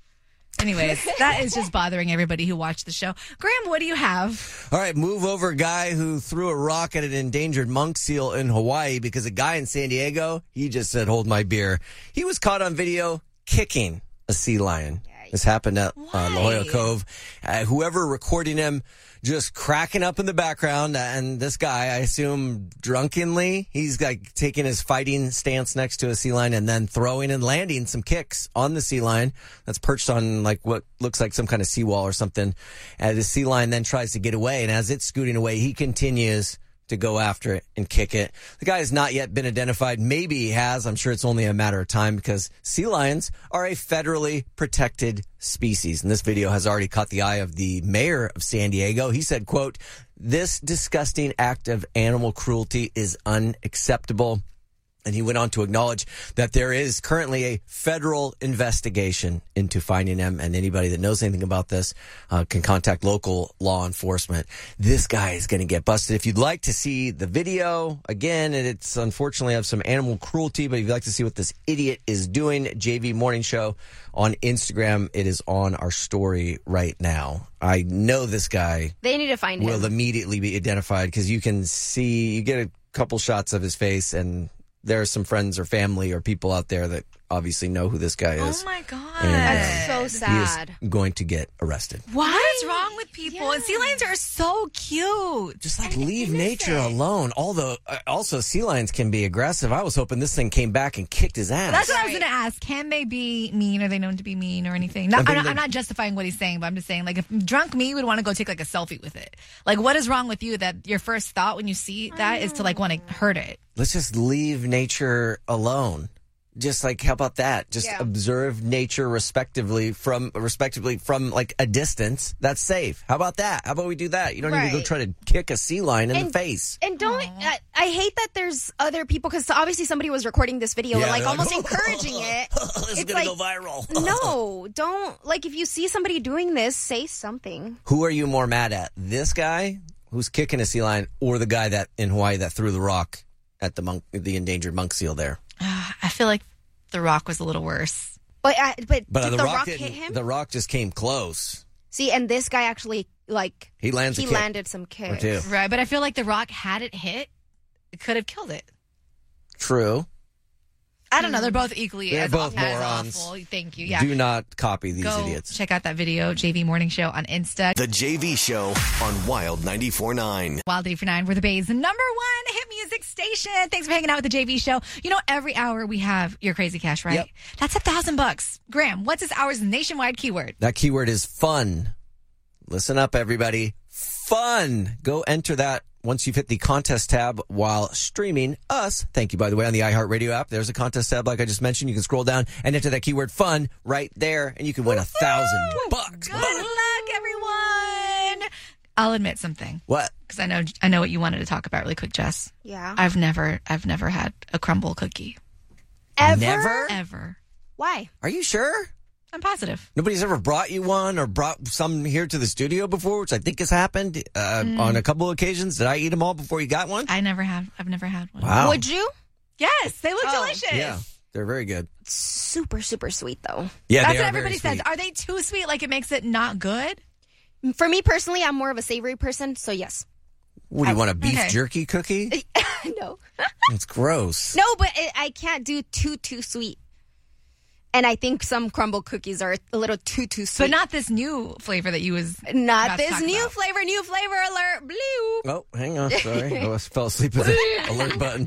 S2: Anyways, that is just bothering everybody who watched the show. Graham, what do you have?
S3: All right, move over guy who threw a rock at an endangered monk seal in Hawaii because a guy in San Diego, he just said, hold my beer. He was caught on video kicking a sea lion. This happened at La Jolla Cove. Whoever recording him just cracking up in the background, and this guy, I assume drunkenly, he's like taking his fighting stance next to a sea lion and then throwing and landing some kicks on the sea lion that's perched on like what looks like some kind of seawall or something. And the sea lion then tries to get away, and as it's scooting away, he continues to go after it and kick it. The guy has not yet been identified. Maybe he has. I'm sure it's only a matter of time because sea lions are a federally protected species. And this video has already caught the eye of the mayor of San Diego. He said, quote, "This disgusting act of animal cruelty is unacceptable." And he went on to acknowledge that there is currently a federal investigation into finding him, and anybody that knows anything about this can contact local law enforcement. This guy is going to get busted. If you'd like to see the video, again, and it's unfortunately of some animal cruelty, but if you'd like to see what this idiot is doing, JV Morning Show on Instagram, it is on our story right now. I know this guy
S5: They need to find him.
S3: will immediately be identified because you can see, you get a couple shots of his face, and there are some friends or family or people out there that obviously know who this guy is.
S2: Oh my God.
S5: That's so sad.
S3: He is going to get arrested.
S2: What is wrong with people? And sea lions are so cute.
S3: Just like leave nature alone. Although, also sea lions can be aggressive. I was hoping this thing came back and kicked his ass.
S2: That's what I was going to ask. Can they be mean? Are they known to be mean or anything? Not, I'm not justifying what he's saying, but I'm just saying, like, if drunk me would want to go take like a selfie with it. Like, what is wrong with you that your first thought when you see that is to like want to hurt it?
S3: Let's just leave nature alone. Just like, how about that? Just observe nature respectively from like a distance. That's safe. How about that? How about we do that? You don't need to go try to kick a sea lion in the face.
S5: And don't, I hate that there's other people, because obviously somebody was recording this video and like almost encouraging it.
S3: This is going to go viral.
S5: No, don't, like, if you see somebody doing this, say something.
S3: Who are you more mad at? This guy who's kicking a sea lion, or the guy that in Hawaii that threw the rock at the endangered monk seal there?
S2: I feel like the rock was a little worse.
S5: But did
S3: the
S5: the rock hit him?
S3: The rock just came close.
S5: See, and this guy actually, like,
S3: he
S5: landed some kicks.
S2: Right, but I feel like the rock, had it hit, it could have killed it.
S3: True.
S2: I don't know. They're both equally
S3: They're
S2: as
S3: both
S2: awful.
S3: morons.
S2: Thank you. Yeah.
S3: Do not copy these
S2: Go
S3: idiots.
S2: check out that video, JV Morning Show on Insta.
S1: The JV Show on Wild 94.9.
S2: Wild 94.9, we're the Bay's #1 hit music station. Thanks for hanging out with the JV Show. You know, every hour we have your crazy cash, right?
S3: Yep.
S2: That's $1,000. Graham, what's this hour's nationwide keyword?
S3: That keyword is fun. Listen up, everybody. Fun. Go enter that once you've hit the contest tab while streaming us. Thank you, by the way, on the iHeartRadio app. There's a contest tab, like I just mentioned. You can scroll down and enter that keyword fun right there, and you can win $1,000.
S2: Good luck, everyone. I'll admit something.
S3: What?
S2: Because I know what you wanted to talk about really quick, Jess.
S5: Yeah.
S2: I've never had a crumble cookie.
S5: Ever?
S3: Never?
S2: Ever.
S5: Why?
S3: Are you sure?
S2: I'm positive.
S3: Nobody's ever brought you one or brought some here to the studio before, which I think has happened on a couple of occasions. Did I eat them all before you got one?
S2: I've never had one.
S3: Wow.
S5: Would you?
S2: Yes, they look delicious.
S3: Yeah, they're very good.
S5: Super, super sweet, though.
S3: Yeah,
S2: That's
S3: they
S2: what
S3: are
S2: everybody
S3: very
S2: says.
S3: sweet.
S2: Are they too sweet? Like it makes it not good?
S5: For me personally, I'm more of a savory person, so yes.
S3: What, do you want a beef jerky cookie?
S5: No.
S3: It's gross.
S5: No, but I can't do too sweet. And I think some crumble cookies are a little too sweet.
S2: But not this new flavor that you was
S5: Not
S2: about to
S5: this
S2: talk
S5: new
S2: about.
S5: flavor. New flavor alert. Blue.
S3: Oh, hang on. Sorry. I fell asleep with the alert button.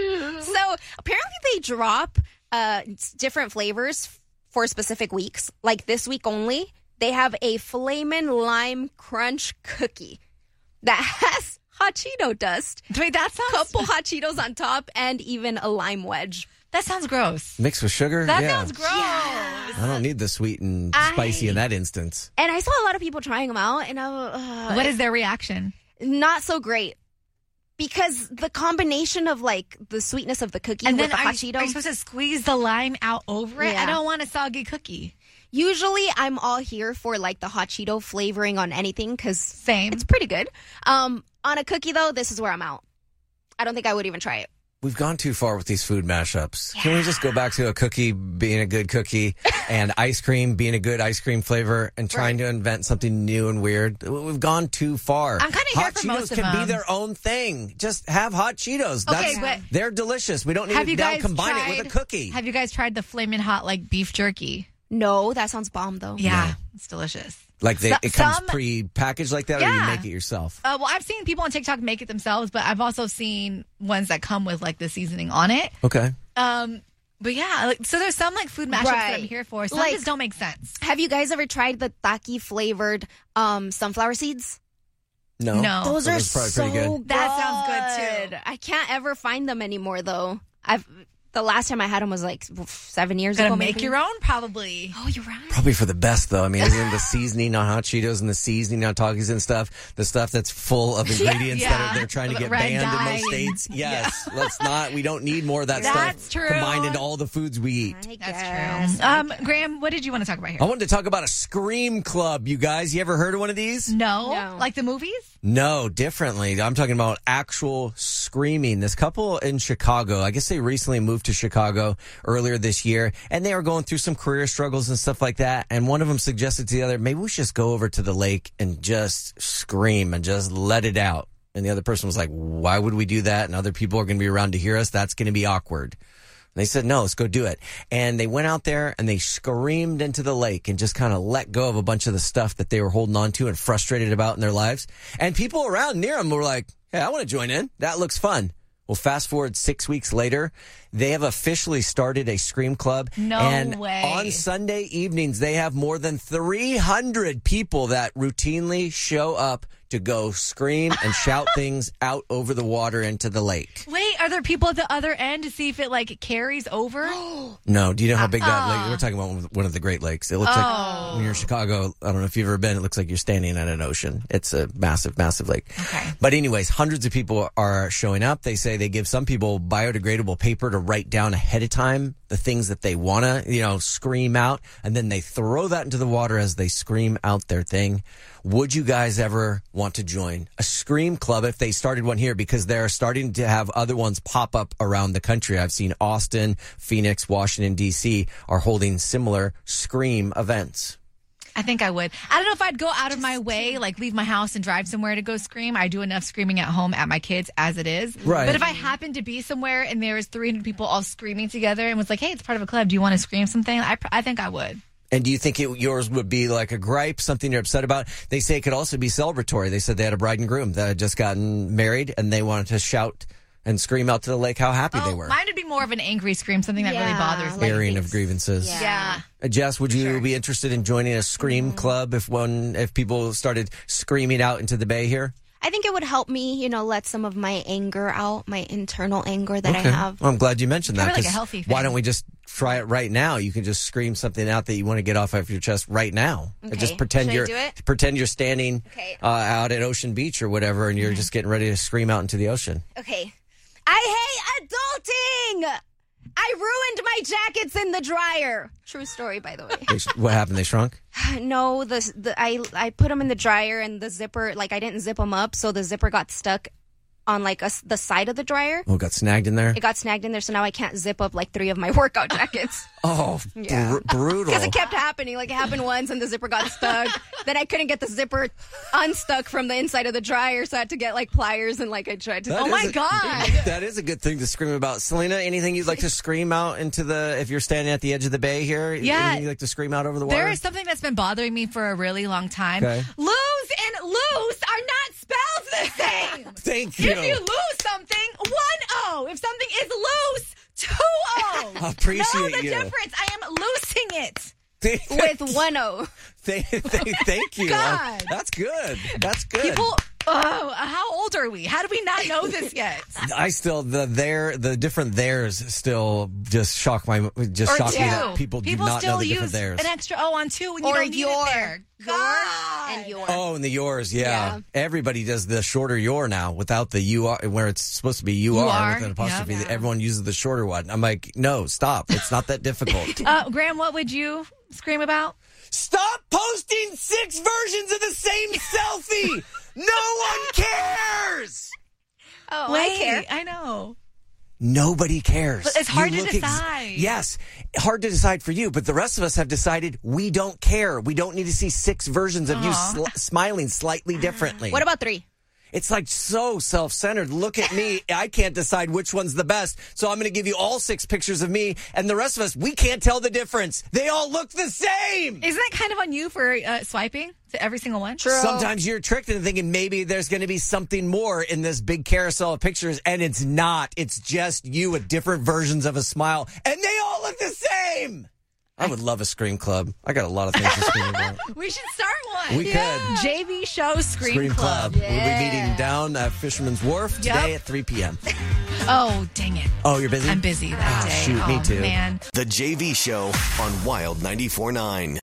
S5: So apparently they drop different flavors for specific weeks. Like this week only, they have a Flamin' Lime Crunch cookie that has hot Cheeto dust.
S2: Wait, that sounds...
S5: Couple hot Cheetos on top and even a lime wedge.
S2: That sounds gross.
S3: Mixed with sugar?
S2: That
S3: yeah.
S2: sounds gross.
S3: I don't need the sweet and spicy in that instance.
S5: And I saw a lot of people trying them out, and
S2: What is their reaction?
S5: Not so great. Because the combination of like the sweetness of the cookie
S2: And
S5: with
S2: then
S5: the
S2: are
S5: hot
S2: you
S5: Cheeto.
S2: supposed to squeeze the lime out over it?
S5: Yeah.
S2: I don't want a soggy cookie.
S5: Usually I'm all here for like the hot Cheeto flavoring on anything because
S2: Same.
S5: it's pretty good. On a cookie though, this is where I'm out. I don't think I would even try it.
S3: We've gone too far with these food mashups. Can we just go back to a cookie being a good cookie and ice cream being a good ice cream flavor and trying to invent something new and weird? We've gone too far.
S2: I'm kinda here
S3: Hot
S2: for
S3: Cheetos
S2: most of
S3: can be
S2: them.
S3: their own thing. Just have hot Cheetos.
S2: Okay, but
S3: they're delicious. We don't need
S2: have
S3: to
S2: you
S3: now
S2: guys
S3: combine
S2: tried,
S3: it with a cookie.
S2: Have you guys tried the Flamin' Hot like beef jerky?
S5: No, that sounds bomb though.
S2: Yeah, it's delicious.
S3: Like it comes
S2: some-
S3: pre-packaged like that, or you make it yourself?
S2: Well, I've seen people on TikTok make it themselves, but I've also seen ones that come with like the seasoning on it.
S3: Okay.
S2: But yeah, so there's some like food mashups that I'm
S5: Right.
S2: here for. Some
S5: Like-
S2: just don't make sense.
S5: Have you guys ever tried the Taki flavored sunflower seeds?
S3: No.
S2: No.
S5: Those
S3: So
S5: are
S3: that's probably
S5: so
S3: pretty good.
S2: That sounds good too.
S5: I can't ever find them anymore though. The last time I had them was like 7 years
S2: Gonna
S5: ago.
S2: make
S5: maybe.
S2: your own probably.
S5: Oh, you're right.
S3: Probably for the best, though. I mean, isn't the seasoning on hot Cheetos and the seasoning on Takis and stuff, the stuff that's full of ingredients that they're trying to get
S2: Red
S3: banned in
S2: dye.
S3: most states? Yes. Let's not. We don't need more of that
S2: That's
S3: stuff
S2: true.
S3: combined into all the foods we eat.
S2: That's true. Graham, what did you want to talk about here?
S3: I wanted to talk about a Scream Club, you guys. You ever heard of one of these?
S2: No. Like the movies?
S3: No, differently. I'm talking about actual screaming. This couple in Chicago, I guess they recently moved to Chicago earlier this year, and they were going through some career struggles and stuff like that. And one of them suggested to the other, maybe we should just go over to the lake and just scream and just let it out. And the other person was like, why would we do that? And other people are going to be around to hear us. That's going to be awkward. And they said, no, let's go do it. And they went out there and they screamed into the lake and just kind of let go of a bunch of the stuff that they were holding on to and frustrated about in their lives. And people around near them were like, hey, I want to join in. That looks fun. Well, fast forward 6 weeks later, they have officially started a Scream Club.
S2: No
S3: and
S2: way.
S3: On Sunday evenings, they have more than 300 people that routinely show up to go scream and shout things out over the water into the lake.
S2: Wait, are there people at the other end to see if it like carries over?
S3: No, do you know how big that lake? We're talking about one of the Great Lakes. It looks like when you're in Chicago, I don't know if you've ever been, it looks like you're standing at an ocean. It's a massive, massive lake.
S2: Okay.
S3: But anyways, hundreds of people are showing up. They say they give some people biodegradable paper to write down ahead of time the things that they want to, scream out. And then they throw that into the water as they scream out their thing. Would you guys ever want to join a Scream Club if they started one here? Because they're starting to have other ones pop up around the country. I've seen Austin, Phoenix, Washington, D.C. are holding similar Scream events.
S2: I think I would. I don't know if I'd go out of my way, like leave my house and drive somewhere to go scream. I do enough screaming at home at my kids as it is.
S3: Right.
S2: But if I happen to be somewhere and there was 300 people all screaming together and was like, hey, it's part of a club. Do you want to scream something? I think I would.
S3: And do you think yours would be like a gripe, something you're upset about? They say it could also be celebratory. They said they had a bride and groom that had just gotten married and they wanted to shout and scream out to the lake how happy they were.
S2: Mine would be more of an angry scream, something that really bothers me.
S3: Airing of grievances.
S2: Yeah.
S3: Jess, would you be interested in joining a Scream Club if people started screaming out into the bay here?
S5: I think it would help me, let some of my anger out, my internal anger that I have.
S3: Well, I'm glad you mentioned that.
S2: Probably like a
S3: 'cause
S2: healthy thing.
S3: why don't we just try it right now? You can just scream something out that you want to get off of your chest right now. And just pretend
S5: Should I do it?
S3: pretend you're standing out at Ocean Beach or whatever, and you're just getting ready to scream out into the ocean.
S5: Okay. I hate adulting! I ruined my jackets in the dryer. True story, by the way.
S3: What happened? They shrunk?
S5: No, I put them in the dryer and the zipper, like I didn't zip them up, so the zipper got stuck on like the side of the dryer.
S3: Oh, got snagged in there?
S5: It got snagged in there, so now I can't zip up like 3 of my workout jackets.
S3: Oh,
S5: Yeah.
S3: brutal.
S5: Because it kept happening. Like it happened once and the zipper got stuck. Then I couldn't get the zipper unstuck from the inside of the dryer, so I had to get like pliers and like I tried to.
S3: That
S5: Oh
S3: is
S5: my
S3: a-
S5: God.
S3: That is a good thing to scream about. Selena, anything you'd like to scream out into if you're standing at the edge of the bay here?
S2: Yeah.
S3: Anything you'd like to scream out over the water?
S2: There is something that's been bothering me for a really long time.
S3: Okay.
S2: Lose and loose are not spelled the same.
S3: Thank you.
S2: If you lose something, 1-0. If something is loose, 2-0.
S3: I appreciate
S2: know the
S3: you.
S2: difference. I am loosing it.
S5: With 1-0.
S3: Thank you.
S2: God.
S3: That's good. That's good.
S2: People, how old are we? How do we not know this yet?
S3: I still the different theirs still just shock me that people do not
S2: still
S3: know the
S2: use
S3: different theirs.
S2: an extra O on 2 when you
S5: Or
S2: don't need
S5: your.
S2: it there.
S5: And your.
S3: Oh, and the yours, yeah. Everybody does the shorter your now without the UR, where it's supposed to be UR with an apostrophe.
S2: Yep.
S3: Everyone uses the shorter one. I'm like, no, stop. It's not that difficult.
S2: Graham, what would you scream about?
S3: Stop posting 6 versions of the same selfie. No one cares.
S5: Oh,
S2: Wait,
S5: I care.
S2: I know.
S3: Nobody cares.
S2: But it's hard
S3: You
S2: to
S3: look
S2: decide.
S3: Yes, hard to decide for you, but the rest of us have decided we don't care. We don't need to see 6 versions of you smiling slightly differently.
S5: What about 3?
S3: It's like so self-centered. Look at me. I can't decide which one's the best. So I'm going to give you all 6 pictures of me, and the rest of us, we can't tell the difference. They all look the same.
S2: Isn't that kind of on you for swiping to every single one?
S5: True.
S3: Sometimes you're tricked into thinking maybe there's going to be something more in this big carousel of pictures, and it's not. It's just you with different versions of a smile, and they all look the same. I would love a scream club. I got a lot of things to scream about.
S2: We should start one.
S3: We could.
S2: JV Show Scream Club.
S3: We'll be meeting down at Fisherman's Wharf today at 3 p.m.
S2: Oh, dang it.
S3: Oh, you're busy?
S2: I'm busy that day.
S3: Shoot, me too.
S2: Man.
S1: The JV Show on Wild 94.9.